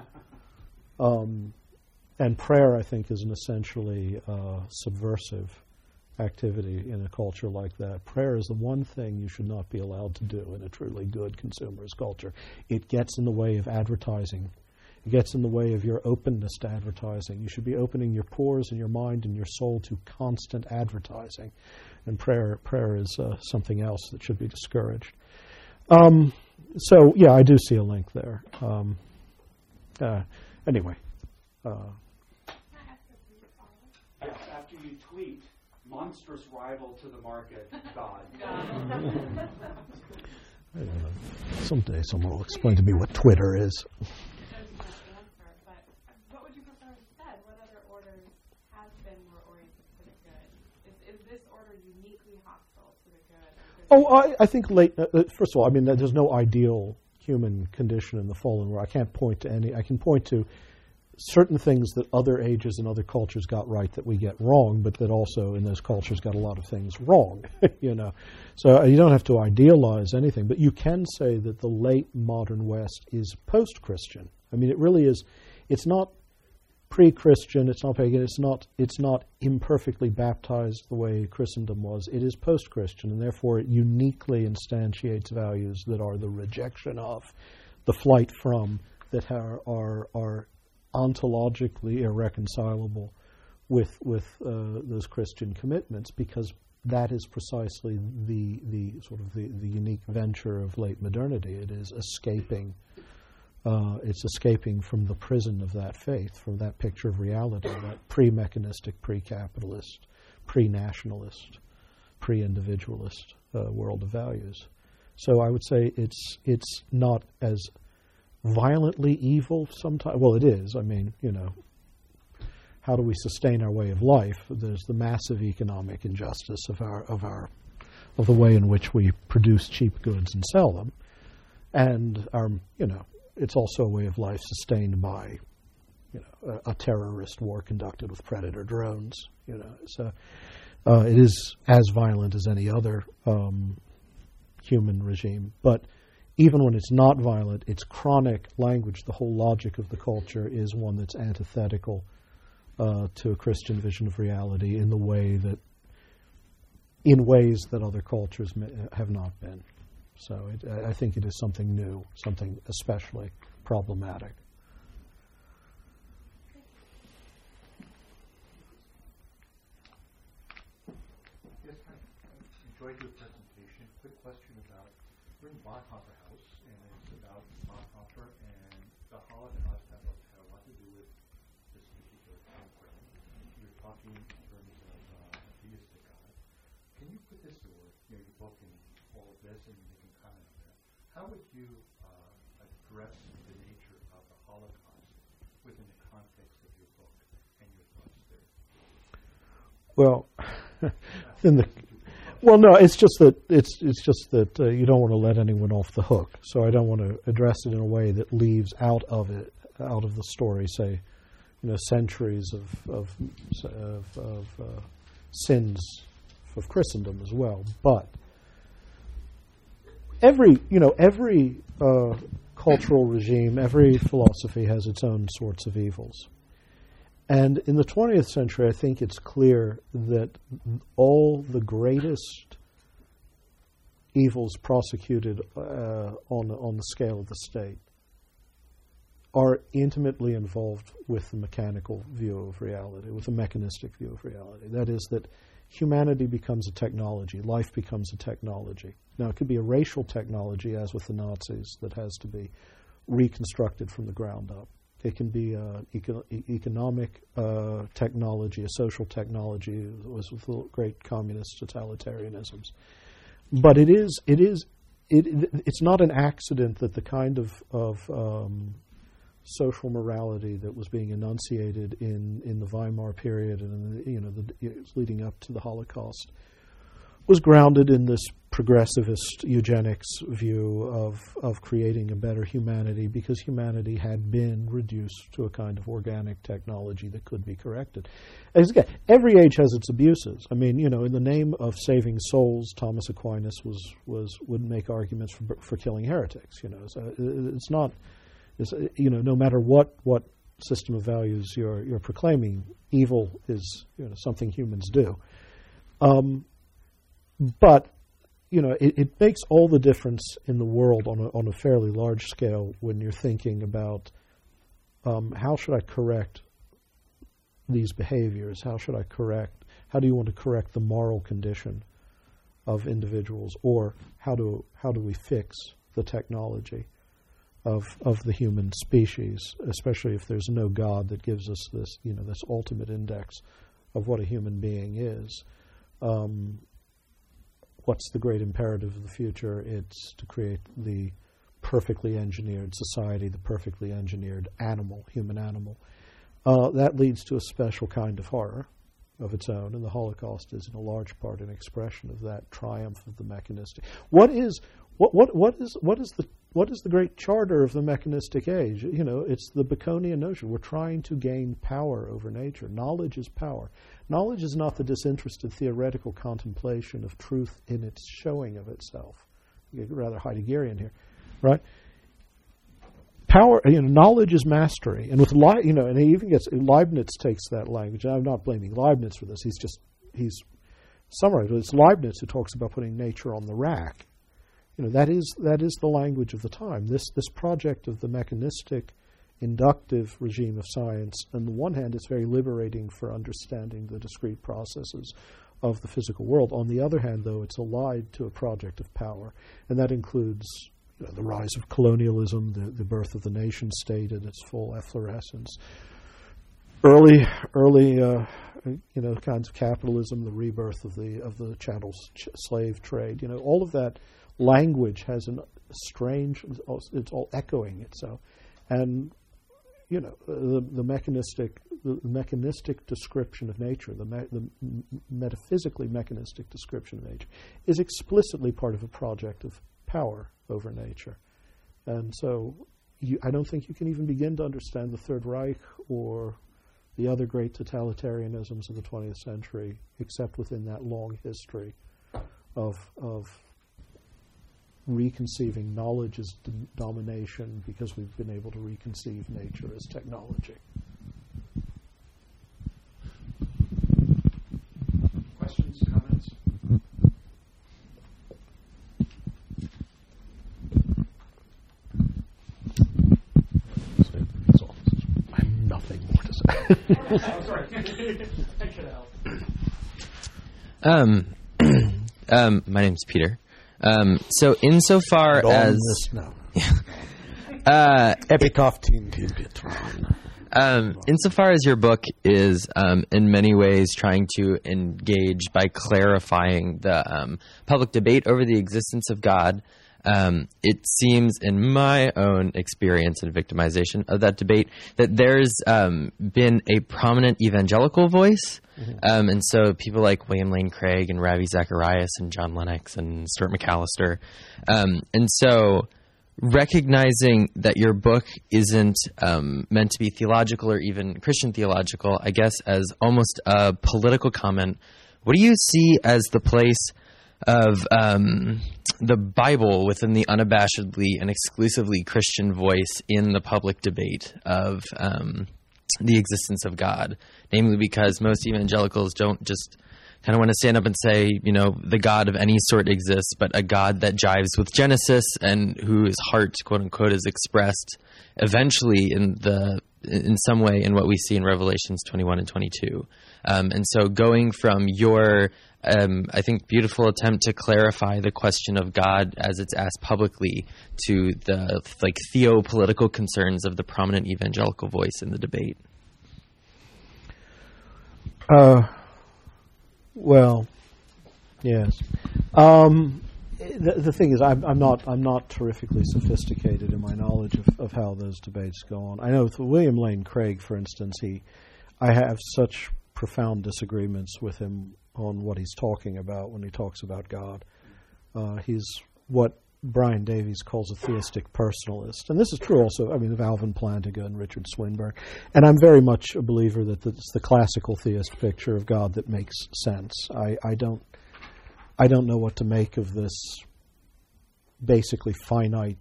Um, And prayer, I think, is an essentially uh, subversive activity in a culture like that. Prayer is the one thing you should not be allowed to do in a truly good consumerist culture. It gets in the way of advertising. It gets in the way of your openness to advertising. You should be opening your pores and your mind and your soul to constant advertising. And prayer, prayer is uh, something else that should be discouraged. Um, so, yeah, I do see a link there. Um, uh, anyway. Uh, Yes, after you tweet, monstrous rival to the market, God. I don't know. Someday someone will explain to me what Twitter is. But what would you prefer instead? What other orders have been more oriented to the good? Is, is this order uniquely hostile to the good? Oh, I, I think late. Uh, first of all, I mean, there's no ideal human condition in the fallen world. I can't point to any. I can point to certain things that other ages and other cultures got right that we get wrong, but that also in those cultures got a lot of things wrong, you know. So you don't have to idealize anything, but you can say that the late modern West is post-Christian. I mean, it really is. It's not pre-Christian. It's not pagan. It's not. It's not imperfectly baptized the way Christendom was. It is post-Christian, and therefore it uniquely instantiates values that are the rejection of, the flight from, that are are are. ontologically irreconcilable with with uh, those Christian commitments, because that is precisely the the sort of the, the unique venture of late modernity. It is escaping. Uh, it's escaping from the prison of that faith, from that picture of reality, that pre-mechanistic, pre-capitalist, pre-nationalist, pre-individualist uh, world of values. So I would say it's it's not as violently evil sometimes. Well, it is. I mean, you know, how do we sustain our way of life? There's the massive economic injustice of our of our of the way in which we produce cheap goods and sell them, and our you know, it's also a way of life sustained by, you know, a, a terrorist war conducted with predator drones. You know, so uh, it is as violent as any other um, human regime, but even when it's not violent, its chronic language, the whole logic of the culture, is one that's antithetical uh, to a Christian vision of reality in the way that, in ways that other cultures may, have not been. So it, I think it is something new, something especially problematic. Yes, I enjoyed your presentation. Quick question about, we're in Bonhoeffer House, and it's about Bonhoeffer, and the Holocaust have a, have a lot to do with this particular program. You're talking in terms of uh, a theistic God. Can you put this, or you know, your book and all of this, and you can comment on that. How would you uh, address the nature of the Holocaust within the context of your book and your thoughts there? Well, in the Well, no, it's just that it's it's just that uh, you don't want to let anyone off the hook. So I don't want to address it in a way that leaves out of it, out of the story, say, you know, centuries of of of, of uh, sins of Christendom as well. But every you know every uh, cultural regime, every philosophy has its own sorts of evils. And in the twentieth century, I think it's clear that all the greatest evils prosecuted uh, on, on the scale of the state are intimately involved with the mechanical view of reality, with the mechanistic view of reality. That is, that humanity becomes a technology, life becomes a technology. Now, it could be a racial technology, as with the Nazis, that has to be reconstructed from the ground up. It can be an eco- economic uh, technology, a social technology, it was with the great communist totalitarianisms. But it is, it is, it, it's not an accident that the kind of, of um, social morality that was being enunciated in, in the Weimar period and in the, you know, the, leading up to the Holocaust was grounded in this progressivist eugenics view of, of creating a better humanity, because humanity had been reduced to a kind of organic technology that could be corrected. As again, every age has its abuses. I mean, you know, in the name of saving souls, Thomas Aquinas was, was would make arguments for, for killing heretics. You know, so it's not, it's, you know, no matter what, what system of values you're you're proclaiming, evil is, you know, something humans do. Um, But, you know, it, it makes all the difference in the world on a, on a fairly large scale when you're thinking about um, how should I correct these behaviors? How should I correct, how do you want to correct the moral condition of individuals? Or how do how do we fix the technology of of the human species, especially if there's no God that gives us this, you know, this ultimate index of what a human being is. Um, What's the great imperative of the future? It's to create the perfectly engineered society, the perfectly engineered animal, human animal. Uh, that leads to a special kind of horror of its own, and the Holocaust is in a large part an expression of that triumph of the mechanistic. What is what what what is what is the what is the great charter of the mechanistic age? You know, it's the Baconian notion. We're trying to gain power over nature. Knowledge is power. Knowledge is not the disinterested theoretical contemplation of truth in its showing of itself. You get rather Heideggerian here, right? Power, you know, knowledge is mastery, and with Leib, you know, and he even gets Leibniz takes that language. And I'm not blaming Leibniz for this. He's just he's summarized. It's Leibniz who talks about putting nature on the rack. You know, that is that is the language of the time. This this project of the mechanistic, inductive regime of science, on the one hand, it's very liberating for understanding the discrete processes of the physical world. On the other hand, though, it's allied to a project of power, and that includes, you know, the rise of colonialism, the, the birth of the nation state in its full efflorescence, early early uh, you know kinds of capitalism, the rebirth of the of the chattel ch- slave trade. You know, all of that language has a strange, it's all echoing itself, and you know the, the mechanistic the mechanistic description of nature, the, me, the metaphysically mechanistic description of nature, is explicitly part of a project of power over nature, and so you, I don't think you can even begin to understand the Third Reich or the other great totalitarianisms of the twentieth century except within that long history of of reconceiving knowledge as d- domination, because we've been able to reconceive nature as technology. Questions, comments? I have nothing more to say. Oh, sorry. I should help. Um, um, my name's Peter. Um, so insofar as no. uh, Epitaph team Petron. um, insofar as your book is um, in many ways trying to engage by clarifying the um, public debate over the existence of God, um, it seems in my own experience and victimization of that debate that there's um, been a prominent evangelical voice Mm-hmm. Um, and so people like William Lane Craig and Ravi Zacharias and John Lennox and Stuart McAllister. Um, and so recognizing that your book isn't um, meant to be theological or even Christian theological, I guess as almost a political comment, what do you see as the place of um, the Bible within the unabashedly and exclusively Christian voice in the public debate of um, the existence of God? Namely because most evangelicals don't just kind of want to stand up and say, you know, the God of any sort exists, but a God that jives with Genesis and whose heart, quote unquote, is expressed eventually in the in some way in what we see in Revelations twenty-one and twenty-two. Um, and so going from your, um, I think, beautiful attempt to clarify the question of God as it's asked publicly to the like theo-political concerns of the prominent evangelical voice in the debate. Uh, well, yes. Um, the, the thing is, I'm, I'm not I'm not terrifically sophisticated in my knowledge of, of how those debates go on. I know with William Lane Craig, for instance, he I have such profound disagreements with him on what he's talking about when he talks about God. Uh, he's what Brian Davies calls a theistic personalist. And this is true also, I mean, of Alvin Plantinga and Richard Swinburne. And I'm very much a believer that it's the classical theist picture of God that makes sense. I, I don't I don't know what to make of this basically finite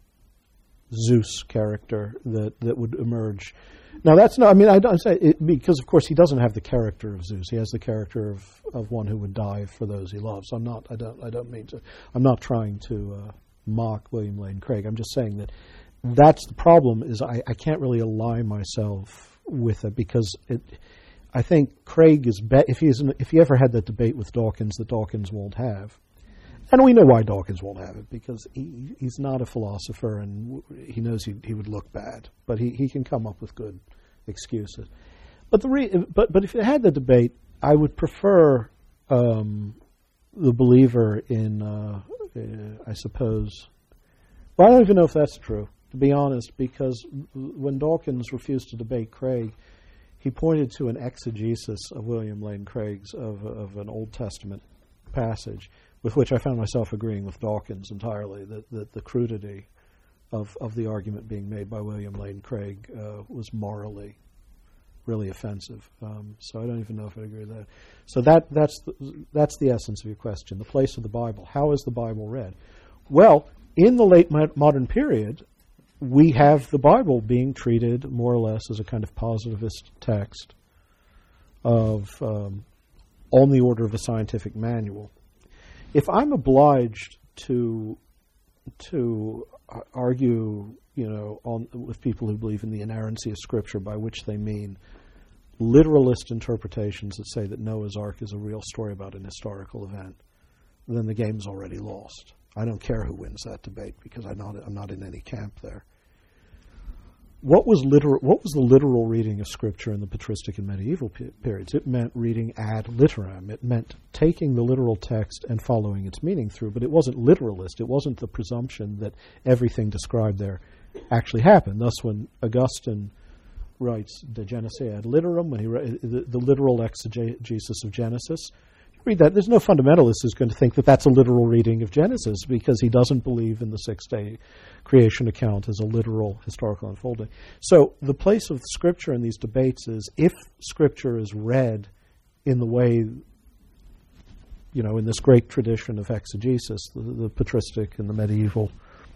Zeus character that, that would emerge. Now, that's not, I mean, I don't say it because, of course, he doesn't have the character of Zeus. He has the character of, of one who would die for those he loves. I'm not, I don't, I don't mean to, I'm not trying to uh, mock William Lane Craig. I'm just saying that that's the problem is I, I can't really align myself with it because it, I think Craig is, be- if he's, if he ever had that debate with Dawkins that Dawkins won't have, and we know why Dawkins won't have it, because he, he's not a philosopher and he knows he, he would look bad, but he, he can come up with good excuses. But the re, but but if it had the debate, I would prefer um, the believer in, uh, uh, I suppose, well, I don't even know if that's true, to be honest, because when Dawkins refused to debate Craig, he pointed to an exegesis of William Lane Craig's of, of an Old Testament passage, with which I found myself agreeing with Dawkins entirely, that, that the crudity of, of the argument being made by William Lane Craig uh, was morally really offensive. Um, so I don't even know if I agree with that. So that that's the, that's the essence of your question, the place of the Bible. How is the Bible read? Well, in the late modern period, we have the Bible being treated more or less as a kind of positivist text of um, on the order of a scientific manual. If I'm obliged to to argue, you know, on, with people who believe in the inerrancy of Scripture, by which they mean literalist interpretations that say that Noah's Ark is a real story about an historical event, then the game's already lost. I don't care who wins that debate because I'm not I'm not in any camp there. What was literal? What was the literal reading of Scripture in the patristic and medieval pe- periods? It meant reading ad literam. It meant taking the literal text and following its meaning through. But it wasn't literalist. It wasn't the presumption that everything described there actually happened. Thus, when Augustine writes De Genesi ad literam, when he re- the, the literal exegesis of Genesis, you read that. There's no fundamentalist who's going to think that that's a literal reading of Genesis because he doesn't believe in the six-day creation account as a literal historical unfolding. So the place of Scripture in these debates is if Scripture is read in the way, you know, in this great tradition of exegesis, the, the patristic and the medieval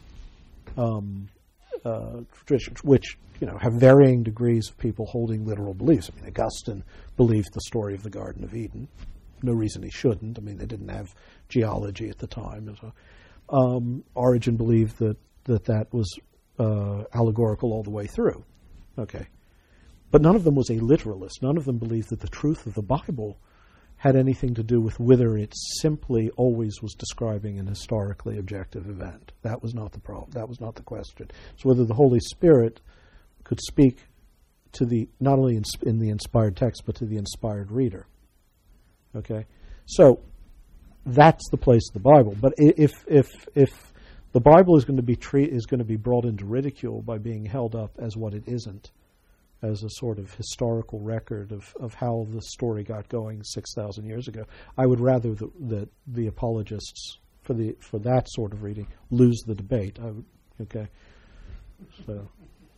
um, uh, traditions, which, you know, have varying degrees of people holding literal beliefs. I mean, Augustine believed the story of the Garden of Eden. No reason he shouldn't. I mean, they didn't have geology at the time. So, um, Origen believed that that that was uh, allegorical all the way through. Okay. But none of them was a literalist. None of them believed that the truth of the Bible had anything to do with whether it simply always was describing an historically objective event. That was not the problem. That was not the question. So whether the Holy Spirit could speak to the, not only in, in the inspired text, but to the inspired reader. Okay? So that's the place of the Bible. But if if if the Bible is going to be treat, is going to be brought into ridicule by being held up as what it isn't, as a sort of historical record of, of how the story got going six thousand years ago. I would rather the, that the apologists for the for that sort of reading lose the debate. I would, okay, so.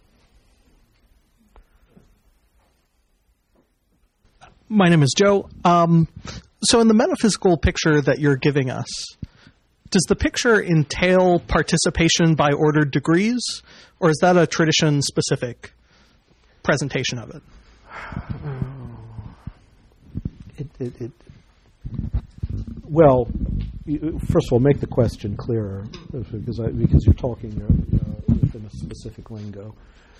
My name is Joe. Um, so in the metaphysical picture that you're giving us, does the picture entail participation by ordered degrees, or is that a tradition-specific presentation of it? It, it, it well, you, first of all, make the question clearer, because I, because you're talking uh, within a specific lingo.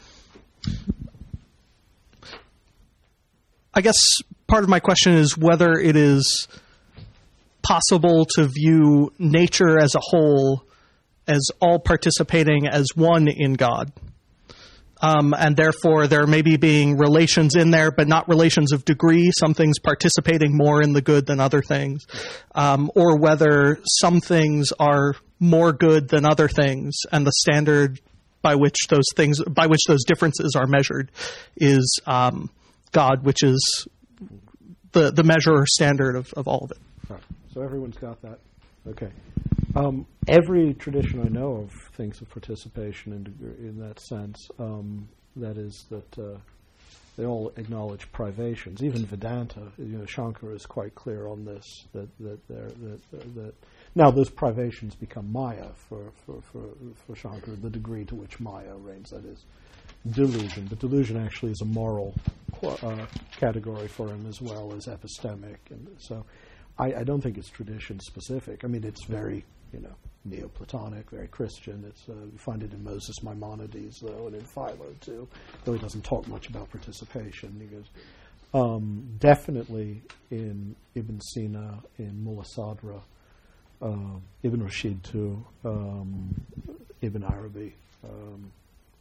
I guess part of my question is whether it is possible to view nature as a whole as all participating as one in God. Um, and therefore, there may be being relations in there, but not relations of degree, some things participating more in the good than other things, um, or whether some things are more good than other things, and the standard by which those things, by which those differences are measured is um, God, which is the the measure or standard of, of all of it. Right. So everyone's got that. Okay. Um, every tradition I know of thinks of participation in, in that sense. Um, that is that uh, they all acknowledge privations. Even Vedanta, you know, Shankara is quite clear on this. That that that, that, that now those privations become Maya for for, for for Shankara. The degree to which Maya reigns, that is delusion. But delusion actually is a moral uh, category for him as well as epistemic, and so. I, I don't think it's tradition specific. I mean, it's very, you know, Neoplatonic, very Christian. It's uh, you find it in Moses Maimonides, though, and in Philo, too, though he doesn't talk much about participation. He goes, um, definitely in Ibn Sina, in Mullah Sadra, uh, Ibn Rashid, too, um, Ibn Arabi. Um,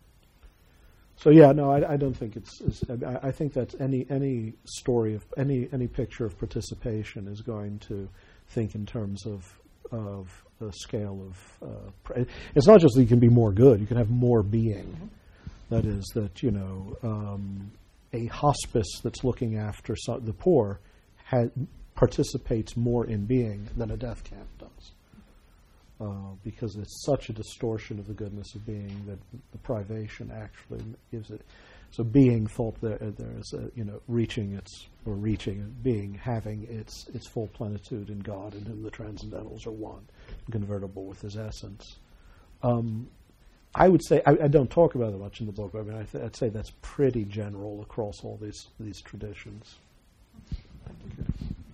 So yeah, no, I, I don't think it's. it's I, I think that any any story of any any picture of participation is going to think in terms of of a scale of. Uh, it's not just that you can be more good; you can have more being. Mm-hmm. That is that you know um, a hospice that's looking after so, the poor ha- participates more in being than a death camp does. Uh, because it's such a distortion of the goodness of being that the privation actually gives it. So being thought there, there is a, you know, reaching its, or reaching, being, having its its full plenitude in God, in whom the transcendentals are one, convertible with his essence. Um, I would say, I, I don't talk about it much in the book, but I mean, I th- I'd say that's pretty general across all these, these traditions. Okay.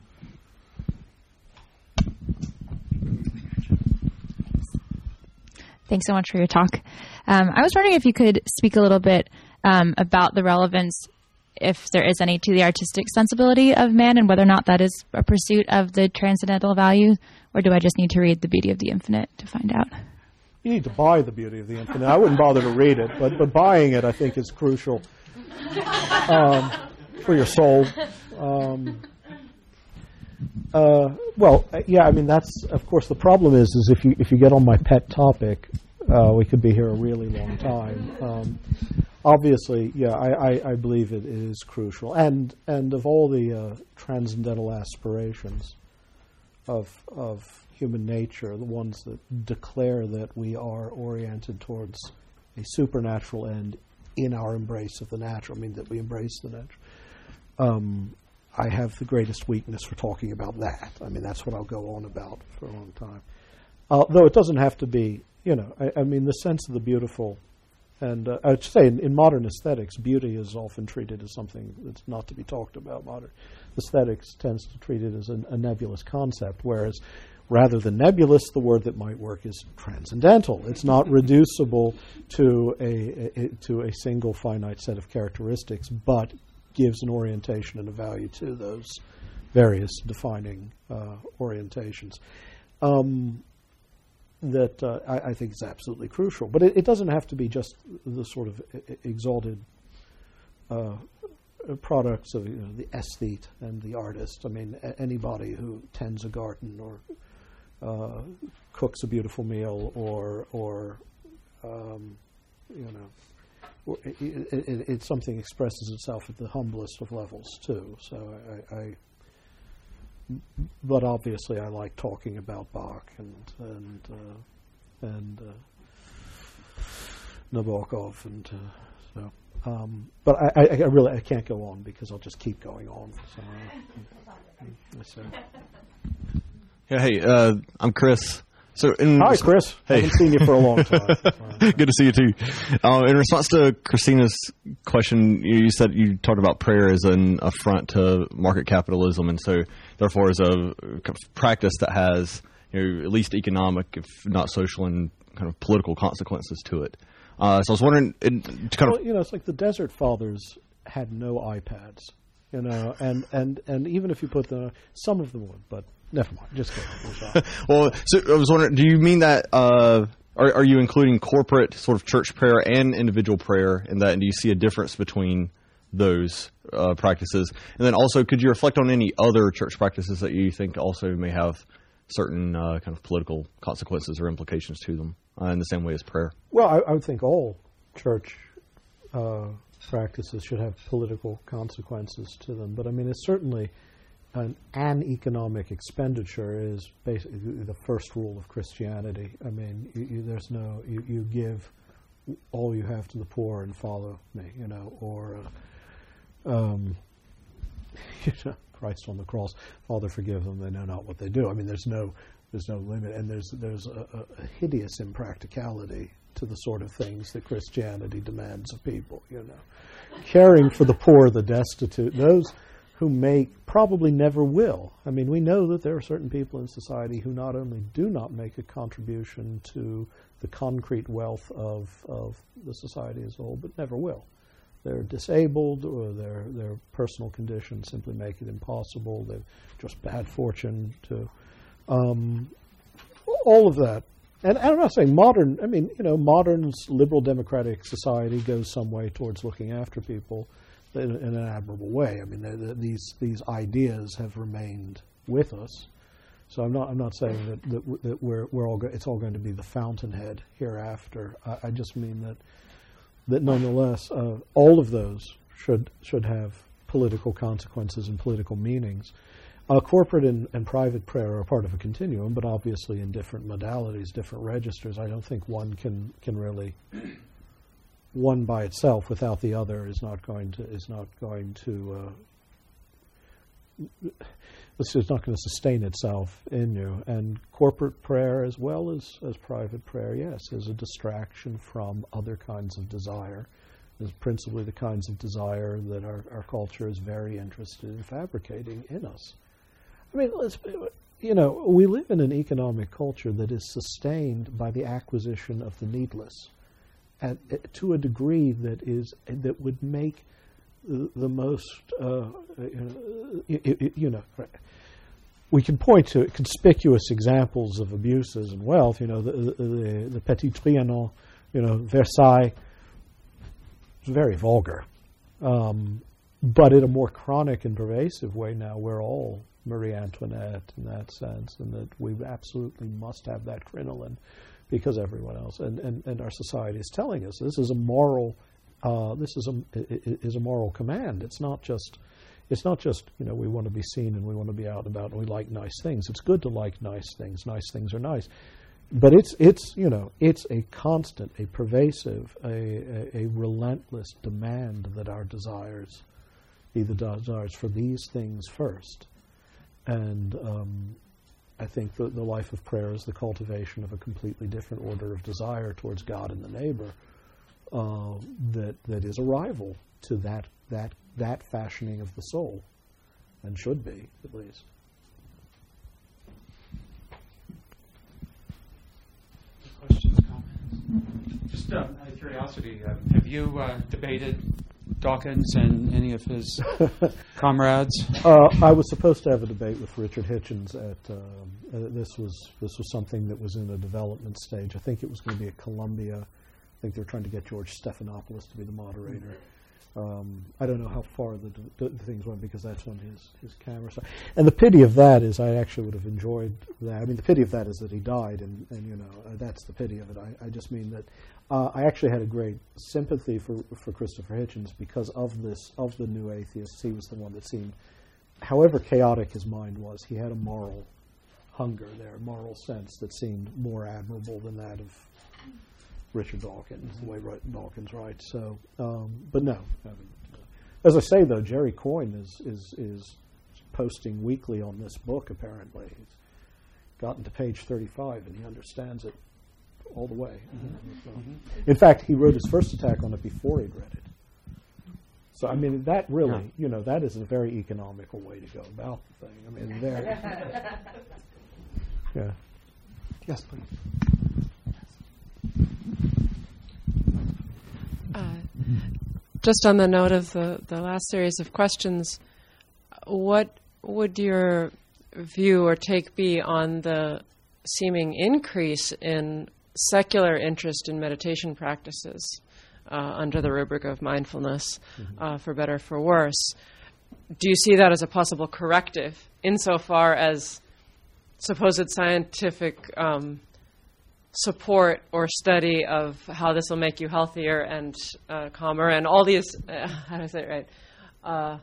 Thanks so much for your talk. Um, I was wondering if you could speak a little bit um, about the relevance, if there is any, to the artistic sensibility of man, and whether or not that is a pursuit of the transcendental value, or do I just need to read The Beauty of the Infinite to find out? You need to buy The Beauty of the Infinite. I wouldn't bother to read it, but, but buying it, I think, is crucial um, for your soul. Um, Uh, well, uh, yeah, I mean, that's, of course, the problem is, is if you if you get on my pet topic, uh, we could be here a really long time. Um, obviously, yeah, I, I, I believe it is crucial. And and of all the uh, transcendental aspirations of of human nature, the ones that declare that we are oriented towards a supernatural end in our embrace of the natural, I mean, that we embrace the natural. Um, I have the greatest weakness for talking about that. I mean, that's what I'll go on about for a long time. Uh, though it doesn't have to be, you know, I, I mean, the sense of the beautiful, and uh, I would say in, in modern aesthetics, beauty is often treated as something that's not to be talked about. Modern aesthetics tends to treat it as an, a nebulous concept, whereas rather than nebulous, the word that might work is transcendental. It's not reducible to a, a to a single finite set of characteristics, but gives an orientation and a value to those various defining uh, orientations. Um, that uh, I, I think is absolutely crucial. But it, it doesn't have to be just the sort of exalted uh, products of, you know, the aesthete and the artist. I mean, a- anybody who tends a garden or uh, cooks a beautiful meal or, or um, you know, it, it, it's something expresses itself at the humblest of levels too. So I, I but obviously I like talking about Bach and and uh, and uh, Nabokov and uh, so. Um, but I, I, I really I can't go on because I'll just keep going on. So, uh, so. Yeah, hey, uh, I'm Chris. So, in hi, Chris. Hey. I haven't seen you for a long time. Good to see you too. Uh, in response to Christina's question, you, you said you talked about prayer as an affront to market capitalism, and so therefore as a practice that has, you know, at least economic, if not social, and kind of political consequences to it. Uh, so I was wondering, it, to kind well, of you know, it's like the Desert Fathers had no iPads, you know, and, and, and even if you put the some of them would, but never mind. Just kidding. Well, so I was wondering, do you mean that? Uh, are, are you including corporate sort of church prayer and individual prayer in that? And do you see a difference between those uh, practices? And then also, could you reflect on any other church practices that you think also may have certain uh, kind of political consequences or implications to them uh, in the same way as prayer? Well, I, I would think all church uh, practices should have political consequences to them. But I mean, it's certainly an, an economic expenditure is basically the first rule of Christianity. I mean, you, you, there's no you, you give all you have to the poor and follow me, you know, or uh, um, you know, Christ on the cross, Father, forgive them; they know not what they do. I mean, there's no there's no limit, and there's there's a, a hideous impracticality to the sort of things that Christianity demands of people. You know, caring for the poor, the destitute, those who make probably never will. I mean, we know that there are certain people in society who not only do not make a contribution to the concrete wealth of of the society as a whole, but never will. They're disabled, or their their personal conditions simply make it impossible. They've just bad fortune to um, all of that. And, and I'm not saying modern. I mean, you know, modern liberal democratic society goes some way towards looking after people in, in an admirable way. I mean, they're, they're, these these ideas have remained with us. So I'm not I'm not saying that that, that we're we're all go, it's all going to be the fountainhead hereafter. I, I just mean that. That nonetheless, uh, all of those should should have political consequences and political meanings. Uh, corporate and, and private prayer are part of a continuum, but obviously in different modalities, different registers. I don't think one can can really one by itself without the other is not going to is not going to. Uh, This is not going to sustain itself in you. And corporate prayer as well as, as private prayer, yes, is a distraction from other kinds of desire. Is principally the kinds of desire that our, our culture is very interested in fabricating in us. I mean, let's, you know, we live in an economic culture that is sustained by the acquisition of the needless at, to a degree that is that would make the, the most, uh, you, you know, we can point to conspicuous examples of abuses and wealth. You know, the the, the Petit Trianon, you know, Versailles. It's very vulgar, um, but in a more chronic and pervasive way now, we're all Marie Antoinette in that sense, and that we absolutely must have that crinoline because everyone else and, and, and our society is telling us this is a moral. Uh, this is a is a moral command. It's not just, it's not just you know we want to be seen and we want to be out and about and we like nice things. It's good to like nice things. Nice things are nice, but it's it's you know it's a constant, a pervasive, a a, a relentless demand that our desires be the desires for these things first, and um, I think the the life of prayer is the cultivation of a completely different order of desire towards God and the neighbor. Uh, that that is a rival to that that that fashioning of the soul, and should be at least. Questions, comments? Just uh, out of curiosity, uh, have you uh, debated Dawkins and any of his comrades? Uh, I was supposed to have a debate with Richard Hitchens at um, uh, this was this was something that was in a development stage. I think it was going to be at Columbia. I think they were trying to get George Stephanopoulos to be the moderator. Um, I don't know how far the, the, the things went because that's when his, his camera started. And the pity of that is I actually would have enjoyed that. I mean, the pity of that is that he died, and, and you know, uh, that's the pity of it. I, I just mean that uh, I actually had a great sympathy for, for Christopher Hitchens because of this, of the new atheists. He was the one that seemed, however chaotic his mind was, he had a moral hunger there, a moral sense that seemed more admirable than that of Richard Dawkins, the way Dawkins writes. So, um, but no. I mean, as I say, though, Jerry Coyne is, is is posting weekly on this book. Apparently, he's gotten to page thirty-five, and he understands it all the way. Mm-hmm. So, mm-hmm. In fact, he wrote his first attack on it before he'd read it. So, I mean, that really, yeah. you know, that is a very economical way to go about the thing. I mean, there. Yeah. Yes, please. Uh, just on the note of the, the last series of questions, what would your view or take be on the seeming increase in secular interest in meditation practices uh, under the rubric of mindfulness, mm-hmm. uh, for better or for worse? Do you see that as a possible corrective insofar as supposed scientific um, support or study of how this will make you healthier and uh, calmer and all these, uh, how do I say it right, uh,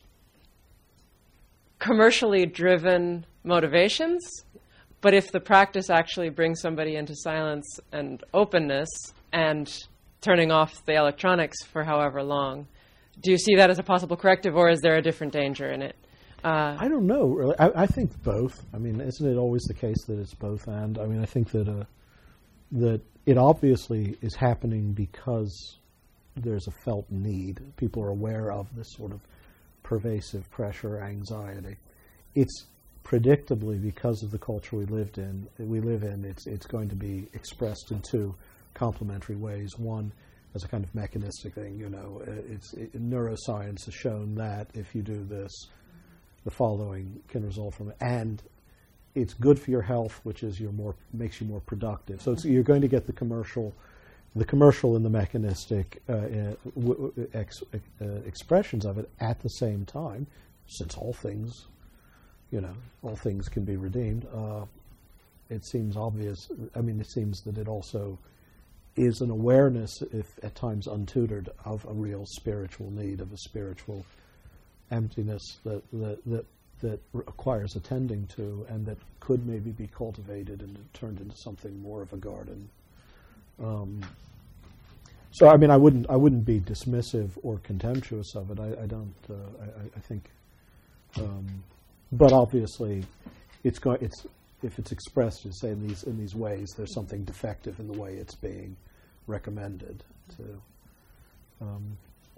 commercially driven motivations? But if the practice actually brings somebody into silence and openness and turning off the electronics for however long, do you see that as a possible corrective, or is there a different danger in it? Uh, I don't know, really. I, I think both. I mean, isn't it always the case that it's both and? I mean, I think that uh, that it obviously is happening because there's a felt need. People are aware of this sort of pervasive pressure, anxiety. It's predictably because of the culture we lived in. We live in. It's it's going to be expressed in two complementary ways. One, as a kind of mechanistic thing. You know, it's it, neuroscience has shown that if you do this, the following can result from it, and it's good for your health, which is your more makes you more productive. So it's, you're going to get the commercial, the commercial and the mechanistic uh, uh, w- ex, uh, expressions of it at the same time, since all things, you know, all things can be redeemed. Uh, it seems obvious. I mean, it seems that it also is an awareness, if at times untutored, of a real spiritual need, of a spiritual emptiness that that that, that requires attending to, and that could maybe be cultivated and turned into something more of a garden. Um, so, I mean, I wouldn't I wouldn't be dismissive or contemptuous of it. I, I don't. Uh, I, I think, um, but obviously, it's going. It's if it's expressed, you say in these in these ways, there's something defective in the way it's being recommended to. Um,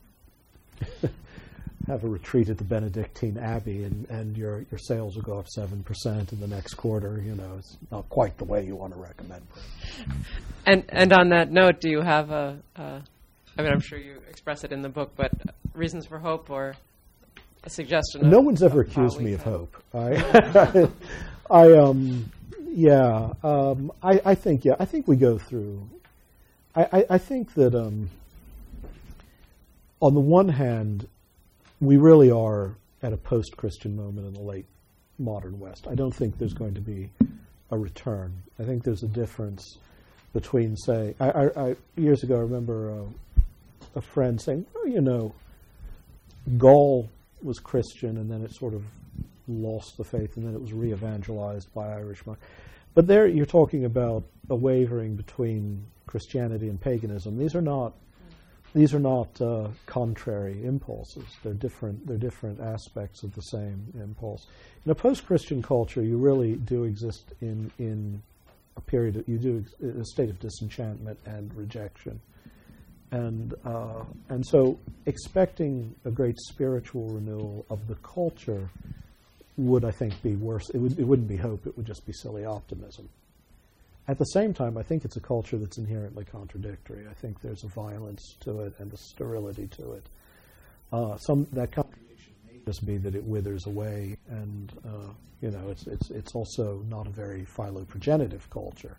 have a retreat at the Benedictine Abbey, and, and your, your sales will go up seven percent in the next quarter. You know, it's not quite the way you want to recommend it. And and on that note, do you have a, uh, I mean, I'm sure you express it in the book, but reasons for hope or a suggestion? No of, one's ever of accused me of hope. I, I um, yeah, um, I, I think, yeah, I think we go through, I, I, I think that um, on the one hand, we really are at a post-Christian moment in the late modern West. I don't think there's going to be a return. I think there's a difference between, say, I, I, I years ago I remember uh, a friend saying, well, you know, Gaul was Christian and then it sort of lost the faith and then it was re-evangelized by Irish monks. But there you're talking about a wavering between Christianity and paganism. These are not These are not uh, contrary impulses. They're different. They're different aspects of the same impulse. In a post-Christian culture, you really do exist in in a period. Of, you do ex- a state of disenchantment and rejection, and uh, and so expecting a great spiritual renewal of the culture would, I think, be worse. It would. It wouldn't be hope. It would just be silly optimism. At the same time, I think it's a culture that's inherently contradictory. I think there's a violence to it and a sterility to it. Uh, some that contradiction may just be that it withers away, and uh, you know, it's it's it's also not a very philoprogenitive culture.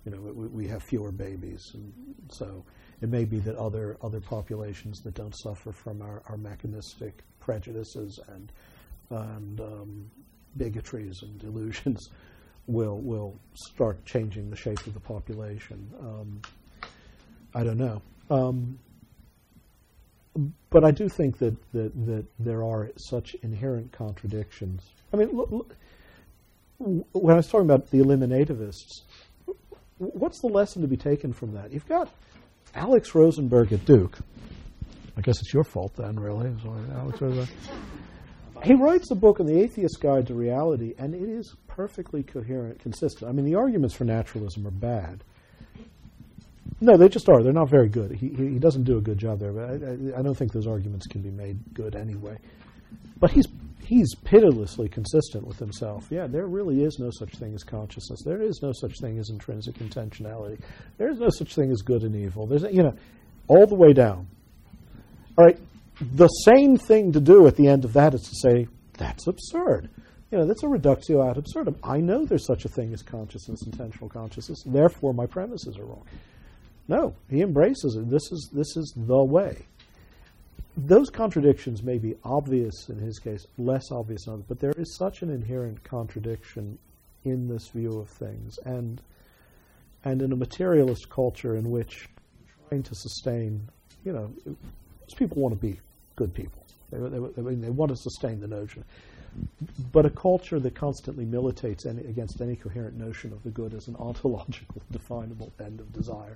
You know, we, we have fewer babies, and so it may be that other other populations that don't suffer from our, our mechanistic prejudices and and um, bigotries and delusions will will start changing the shape of the population. Um, I don't know. Um, but I do think that, that, that there are such inherent contradictions. I mean, look, look, when I was talking about the eliminativists, what's the lesson to be taken from that? You've got Alex Rosenberg at Duke. I guess it's your fault then, really. Alex Rosenberg. He writes a book on the Atheist Guide to Reality, and it is perfectly coherent, consistent. I mean, the arguments for naturalism are bad. No, they just are. They're not very good. He, he doesn't do a good job there, but I, I, I don't think those arguments can be made good anyway. But he's he's pitilessly consistent with himself. Yeah, there really is no such thing as consciousness. There is no such thing as intrinsic intentionality. There is no such thing as good and evil. There's, you know, all the way down. All right, the same thing to do at the end of that is to say, that's absurd. You know, that's a reductio ad absurdum. I know there's such a thing as consciousness, intentional consciousness, therefore my premises are wrong. No, he embraces it. This is this is the way. Those contradictions may be obvious in his case, less obvious in others, but there is such an inherent contradiction in this view of things, and and in a materialist culture in which trying to sustain, you know, most people want to be good people. They, they, I mean, they want to sustain the notion. But a culture that constantly militates any, against any coherent notion of the good as an ontological, definable end of desire.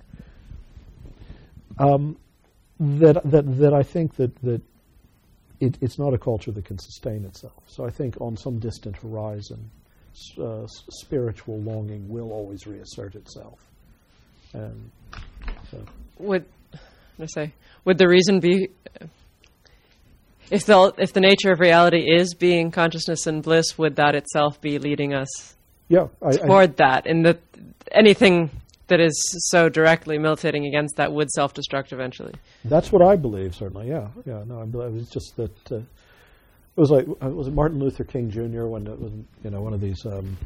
Um, that that that I think that that it, it's not a culture that can sustain itself. So I think on some distant horizon, uh, spiritual longing will always reassert itself. And so. Would I say would the reason be if the if the nature of reality is being consciousness and bliss, would that itself be leading us yeah, I, toward I, that? And that anything that is so directly militating against that would self-destruct eventually. That's what I believe, certainly. Yeah, yeah. No, I believe it's just that uh, it was like uh, was it Martin Luther King Junior when it was, you know, one of these. Um,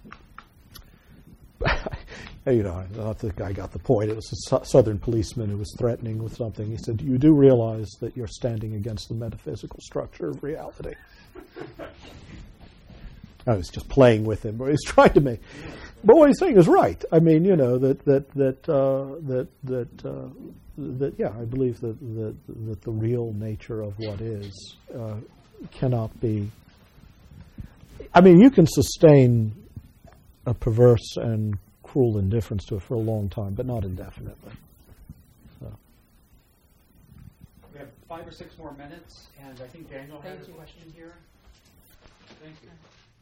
you know, I don't think I got the point. It was a su- southern policeman who was threatening with something. He said, "You do realize that you're standing against the metaphysical structure of reality." I was just playing with him, but he was trying to make. But what he's saying is right. I mean, you know, that that that uh, that that uh, that yeah, I believe that that that the real nature of what is uh, cannot be. I mean, you can sustain a perverse and cruel indifference to it for a long time, but not indefinitely. So. We have five or six more minutes, and I think Daniel has a question here. Thank you.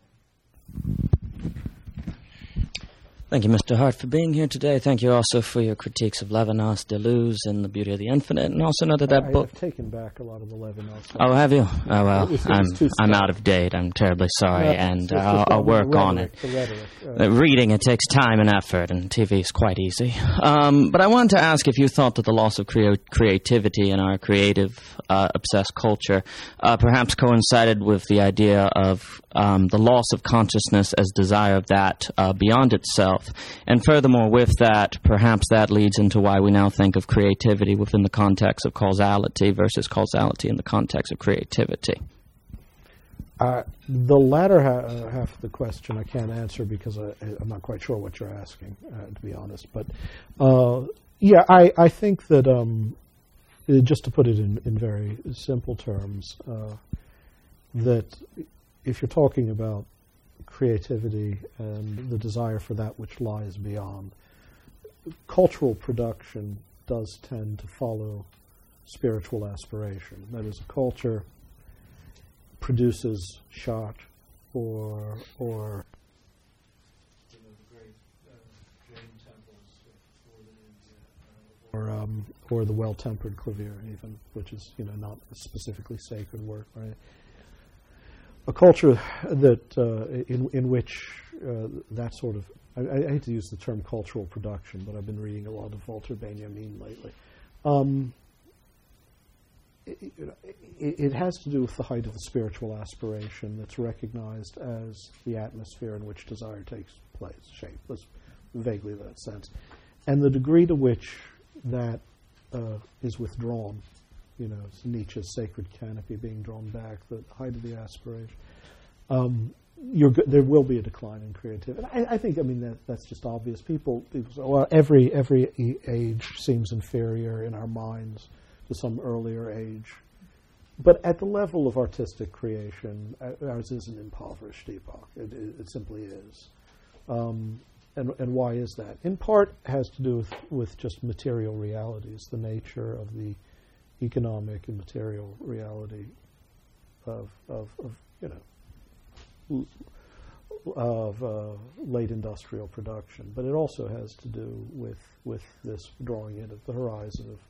Thank you, Mister Hart, for being here today. Thank you also for your critiques of Levinas, Deleuze, and The Beauty of the Infinite, and also know that that I, book... I've taken back a lot of the Levinas. Oh, have you? Oh, well, it was, it I'm was I'm out of date. I'm terribly sorry, No, and it's just I'll, the I'll work rhetoric, on it. the rhetoric, uh, Uh, reading, it takes time and effort, and T V is quite easy. Um, but I wanted to ask if you thought that the loss of crea- creativity in our creative, uh, obsessed culture uh, perhaps coincided with the idea of um, the loss of consciousness as desire of that uh, beyond itself. And furthermore, with that, perhaps that leads into why we now think of creativity within the context of causality versus causality in the context of creativity. Uh, the latter ha- uh, half of the question I can't answer because I, I'm not quite sure what you're asking, uh, to be honest. But uh, yeah, I, I think that um, just to put it in, in very simple terms, uh, that if you're talking about creativity and the desire for that which lies beyond, cultural production does tend to follow spiritual aspiration. That is, a culture produces shot or or you know, the great uh, Jain temples for the or um, or the well-tempered clavier, even, which is, you know, not a specifically sacred work, right? A culture that uh, in in which uh, that sort of I, I hate to use the term cultural production, but I've been reading a lot of Walter Benjamin lately. Um, It, it, it has to do with the height of the spiritual aspiration that's recognized as the atmosphere in which desire takes place, shape. Let's vaguely that sense. And the degree to which that uh, is withdrawn, you know, it's Nietzsche's sacred canopy being drawn back, the height of the aspiration, um, you're go- there will be a decline in creativity. I, I think, I mean, that that's just obvious. People, people say, well, every, every e- age seems inferior in our minds to some earlier age. But at the level of artistic creation, uh, ours is an impoverished epoch. It, it, it simply is. Um, and, and why is that? In part has to do with, with just material realities, the nature of the economic and material reality of, of, of you know, of uh, late industrial production. But it also has to do with, with this drawing in at the horizon of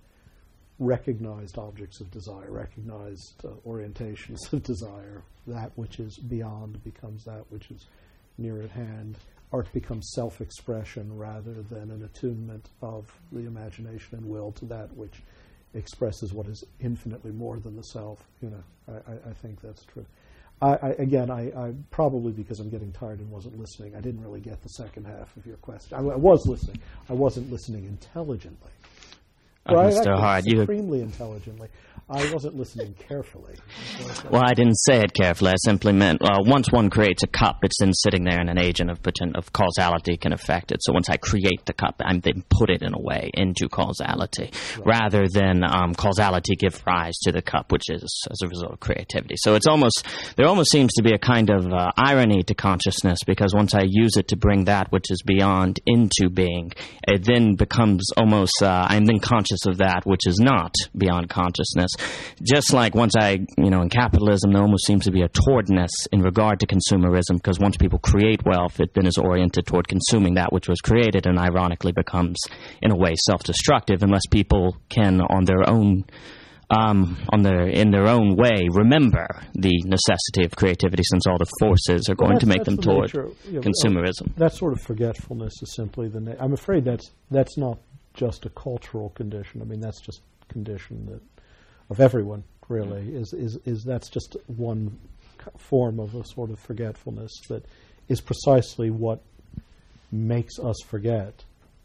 recognized objects of desire, recognized uh, orientations of desire. That which is beyond becomes that which is near at hand. Art becomes self-expression rather than an attunement of the imagination and will to that which expresses what is infinitely more than the self. You know, I, I, I think that's true. I, I, again, I, I probably because I'm getting tired and wasn't listening, I didn't really get the second half of your question. I, I was listening. I wasn't listening intelligently. Uh, Well, Mister actually, Hart, you supremely intelligently. I wasn't listening carefully. Well, I didn't say it carefully. I simply meant uh, once one creates a cup, it's then sitting there, and an agent of poten- of causality can affect it. So once I create the cup, I then put it in a way into causality, right, rather than um, causality give rise to the cup, which is as a result of creativity. So it's almost there almost seems to be a kind of uh, irony to consciousness, because once I use it to bring that which is beyond into being, it then becomes almost uh, I'm then conscious of that which is not beyond consciousness. Just like once I, you know, in capitalism, there almost seems to be a towardness in regard to consumerism, because once people create wealth, it then is oriented toward consuming that which was created, and ironically becomes, in a way, self-destructive, unless people can, on their own, um, on their in their own way, remember the necessity of creativity, since all the forces are going Well, to make that's them the toward nature, you know, consumerism. That sort of forgetfulness is simply the. Na- I'm afraid that's that's not just a cultural condition. I mean, that's just a condition that of everyone really is is is that's just one form of a sort of forgetfulness that is precisely what makes us forget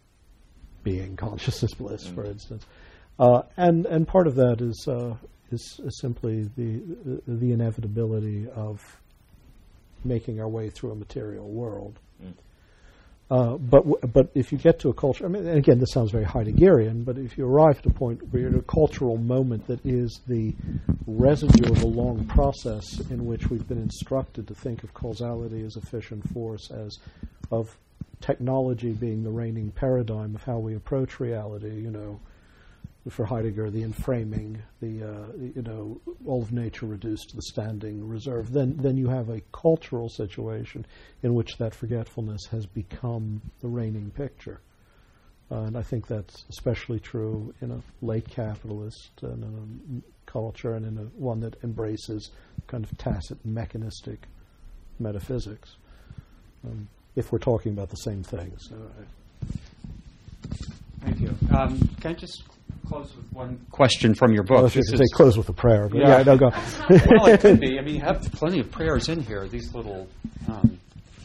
being consciousness bliss, for instance. Uh, and and part of that is uh, is, is simply the the inevitability of making our way through a material world. Mm. Uh, but w- but if you get to a culture, I mean, and again, this sounds very Heideggerian, but if you arrive at a point where you're at a cultural moment that is the residue of a long process in which we've been instructed to think of causality as efficient force, as of technology being the reigning paradigm of how we approach reality, you know, for Heidegger, the enframing, the, uh, the you know, all of nature reduced to the standing reserve, then then you have a cultural situation in which that forgetfulness has become the reigning picture. Uh, and I think that's especially true in a late capitalist and in a culture, and in a one that embraces kind of tacit mechanistic metaphysics, um, if we're talking about the same things. Uh, Thank you. Um, can I just close with one question from your book? Well, I should say close with a prayer, but yeah, yeah no, go. Well, it could be. I mean, you have plenty of prayers in here. These little, um,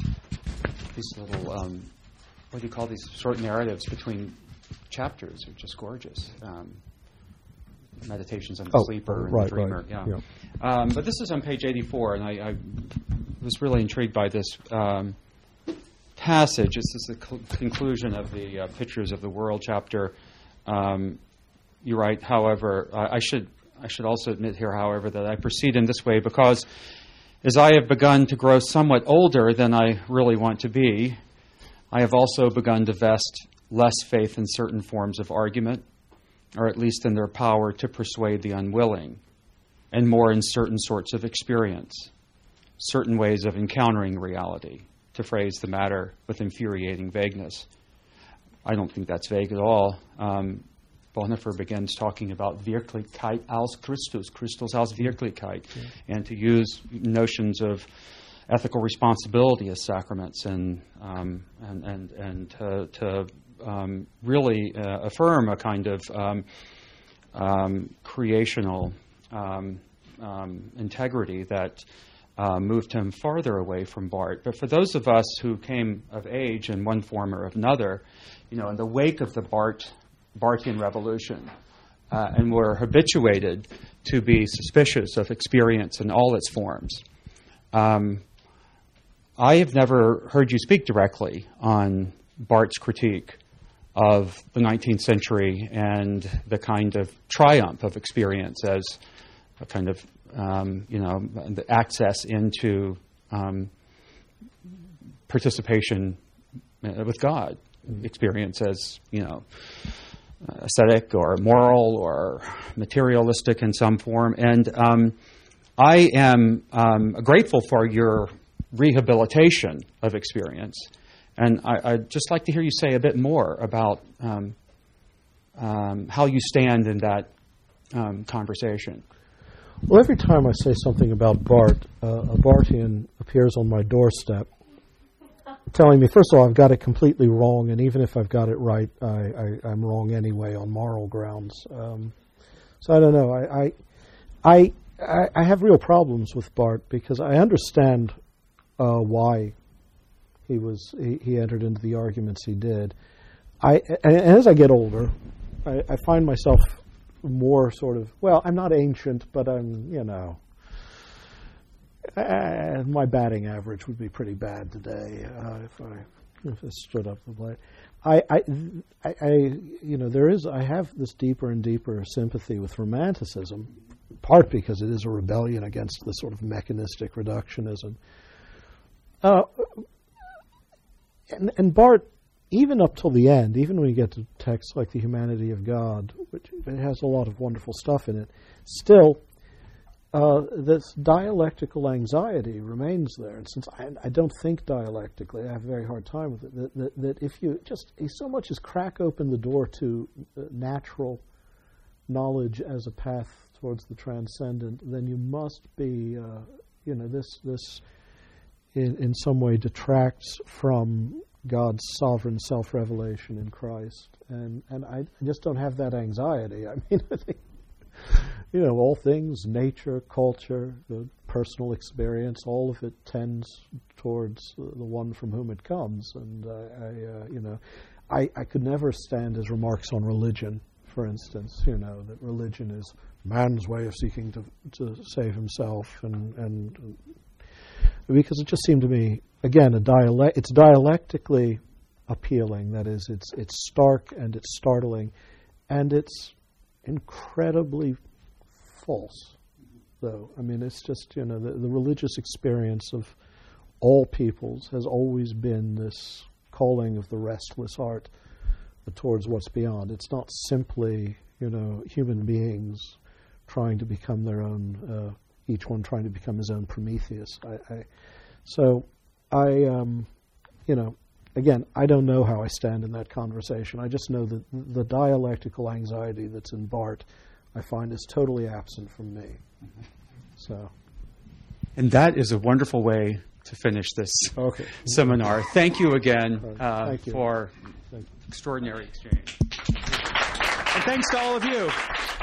these little, um, what do you call these short narratives between chapters are just gorgeous. Um, meditations on the oh, sleeper and right, the dreamer. Right, yeah. yeah. Um, but this is on page eighty-four, and I, I was really intrigued by this um, passage. This is the cl- conclusion of the uh, Pictures of the World chapter. Um, you write, however, I, I should I should also admit here, however, that I proceed in this way because as I have begun to grow somewhat older than I really want to be, I have also begun to vest less faith in certain forms of argument, or at least in their power to persuade the unwilling, and more in certain sorts of experience, certain ways of encountering reality, to phrase the matter with infuriating vagueness. I don't think that's vague at all. Um, Bonhoeffer begins talking about Wirklichkeit als Christus, Christus als Wirklichkeit, yeah. and to use notions of ethical responsibility as sacraments, and um, and and and to, to um, really uh, affirm a kind of um, um, creational um, um, integrity that uh, moved him farther away from Barth. But for those of us who came of age in one form or another, you know, in the wake of the Barth, Barthian Revolution, uh, and were habituated to be suspicious of experience in all its forms, um, I have never heard you speak directly on Barth's critique of the nineteenth century and the kind of triumph of experience as a kind of, um, you know, the access into um, participation with God, experience as, you know, aesthetic or moral or materialistic in some form. And um, I am um, grateful for your rehabilitation of experience. And I, I'd just like to hear you say a bit more about um, um, how you stand in that um, conversation. Well, every time I say something about Barth, uh, a Barthian appears on my doorstep telling me, first of all, I've got it completely wrong, and even if I've got it right, I, I, I'm wrong anyway on moral grounds. Um, so I don't know. I, I, I, I have real problems with Barth because I understand uh, why he was he, he entered into the arguments he did. I and as I get older, I, I find myself more sort of, well, I'm not ancient, but I'm, you know, uh, my batting average would be pretty bad today uh, if I if I stood up to play. I, I, I, I, you know, there is, I have this deeper and deeper sympathy with Romanticism, in part because it is a rebellion against the sort of mechanistic reductionism. Uh, and, and Barth, even up till the end, even when you get to texts like The Humanity of God, which it has a lot of wonderful stuff in it, still, uh, this dialectical anxiety remains there. And since I, I don't think dialectically, I have a very hard time with it, that, that, that if you just so much as crack open the door to uh, natural knowledge as a path towards the transcendent, then you must be, uh, you know, this, this in, in some way detracts from God's sovereign self-revelation in Christ. And and I just don't have that anxiety. I mean, I think, you know, all things, nature, culture, the personal experience, all of it tends towards the one from whom it comes. And I, I uh, you know, I, I could never stand his remarks on religion, for instance, you know, that religion is man's way of seeking to to save himself, and, and because it just seemed to me, again, a dialect. It's dialectically appealing. That is, it's it's stark and it's startling, and it's incredibly false. Though I mean, it's just, you know, the, the religious experience of all peoples has always been this calling of the restless heart towards what's beyond. It's not simply, you know, human beings trying to become their own. Uh, each one trying to become his own Prometheus. I, I, so, I, um, you know, again, I don't know how I stand in that conversation. I just know that the dialectical anxiety that's in Barth, I find, is totally absent from me. Mm-hmm. So, and that is a wonderful way to finish this okay. seminar. Thank you again uh, Thank you. for Thank you. extraordinary exchange. And thanks to all of you.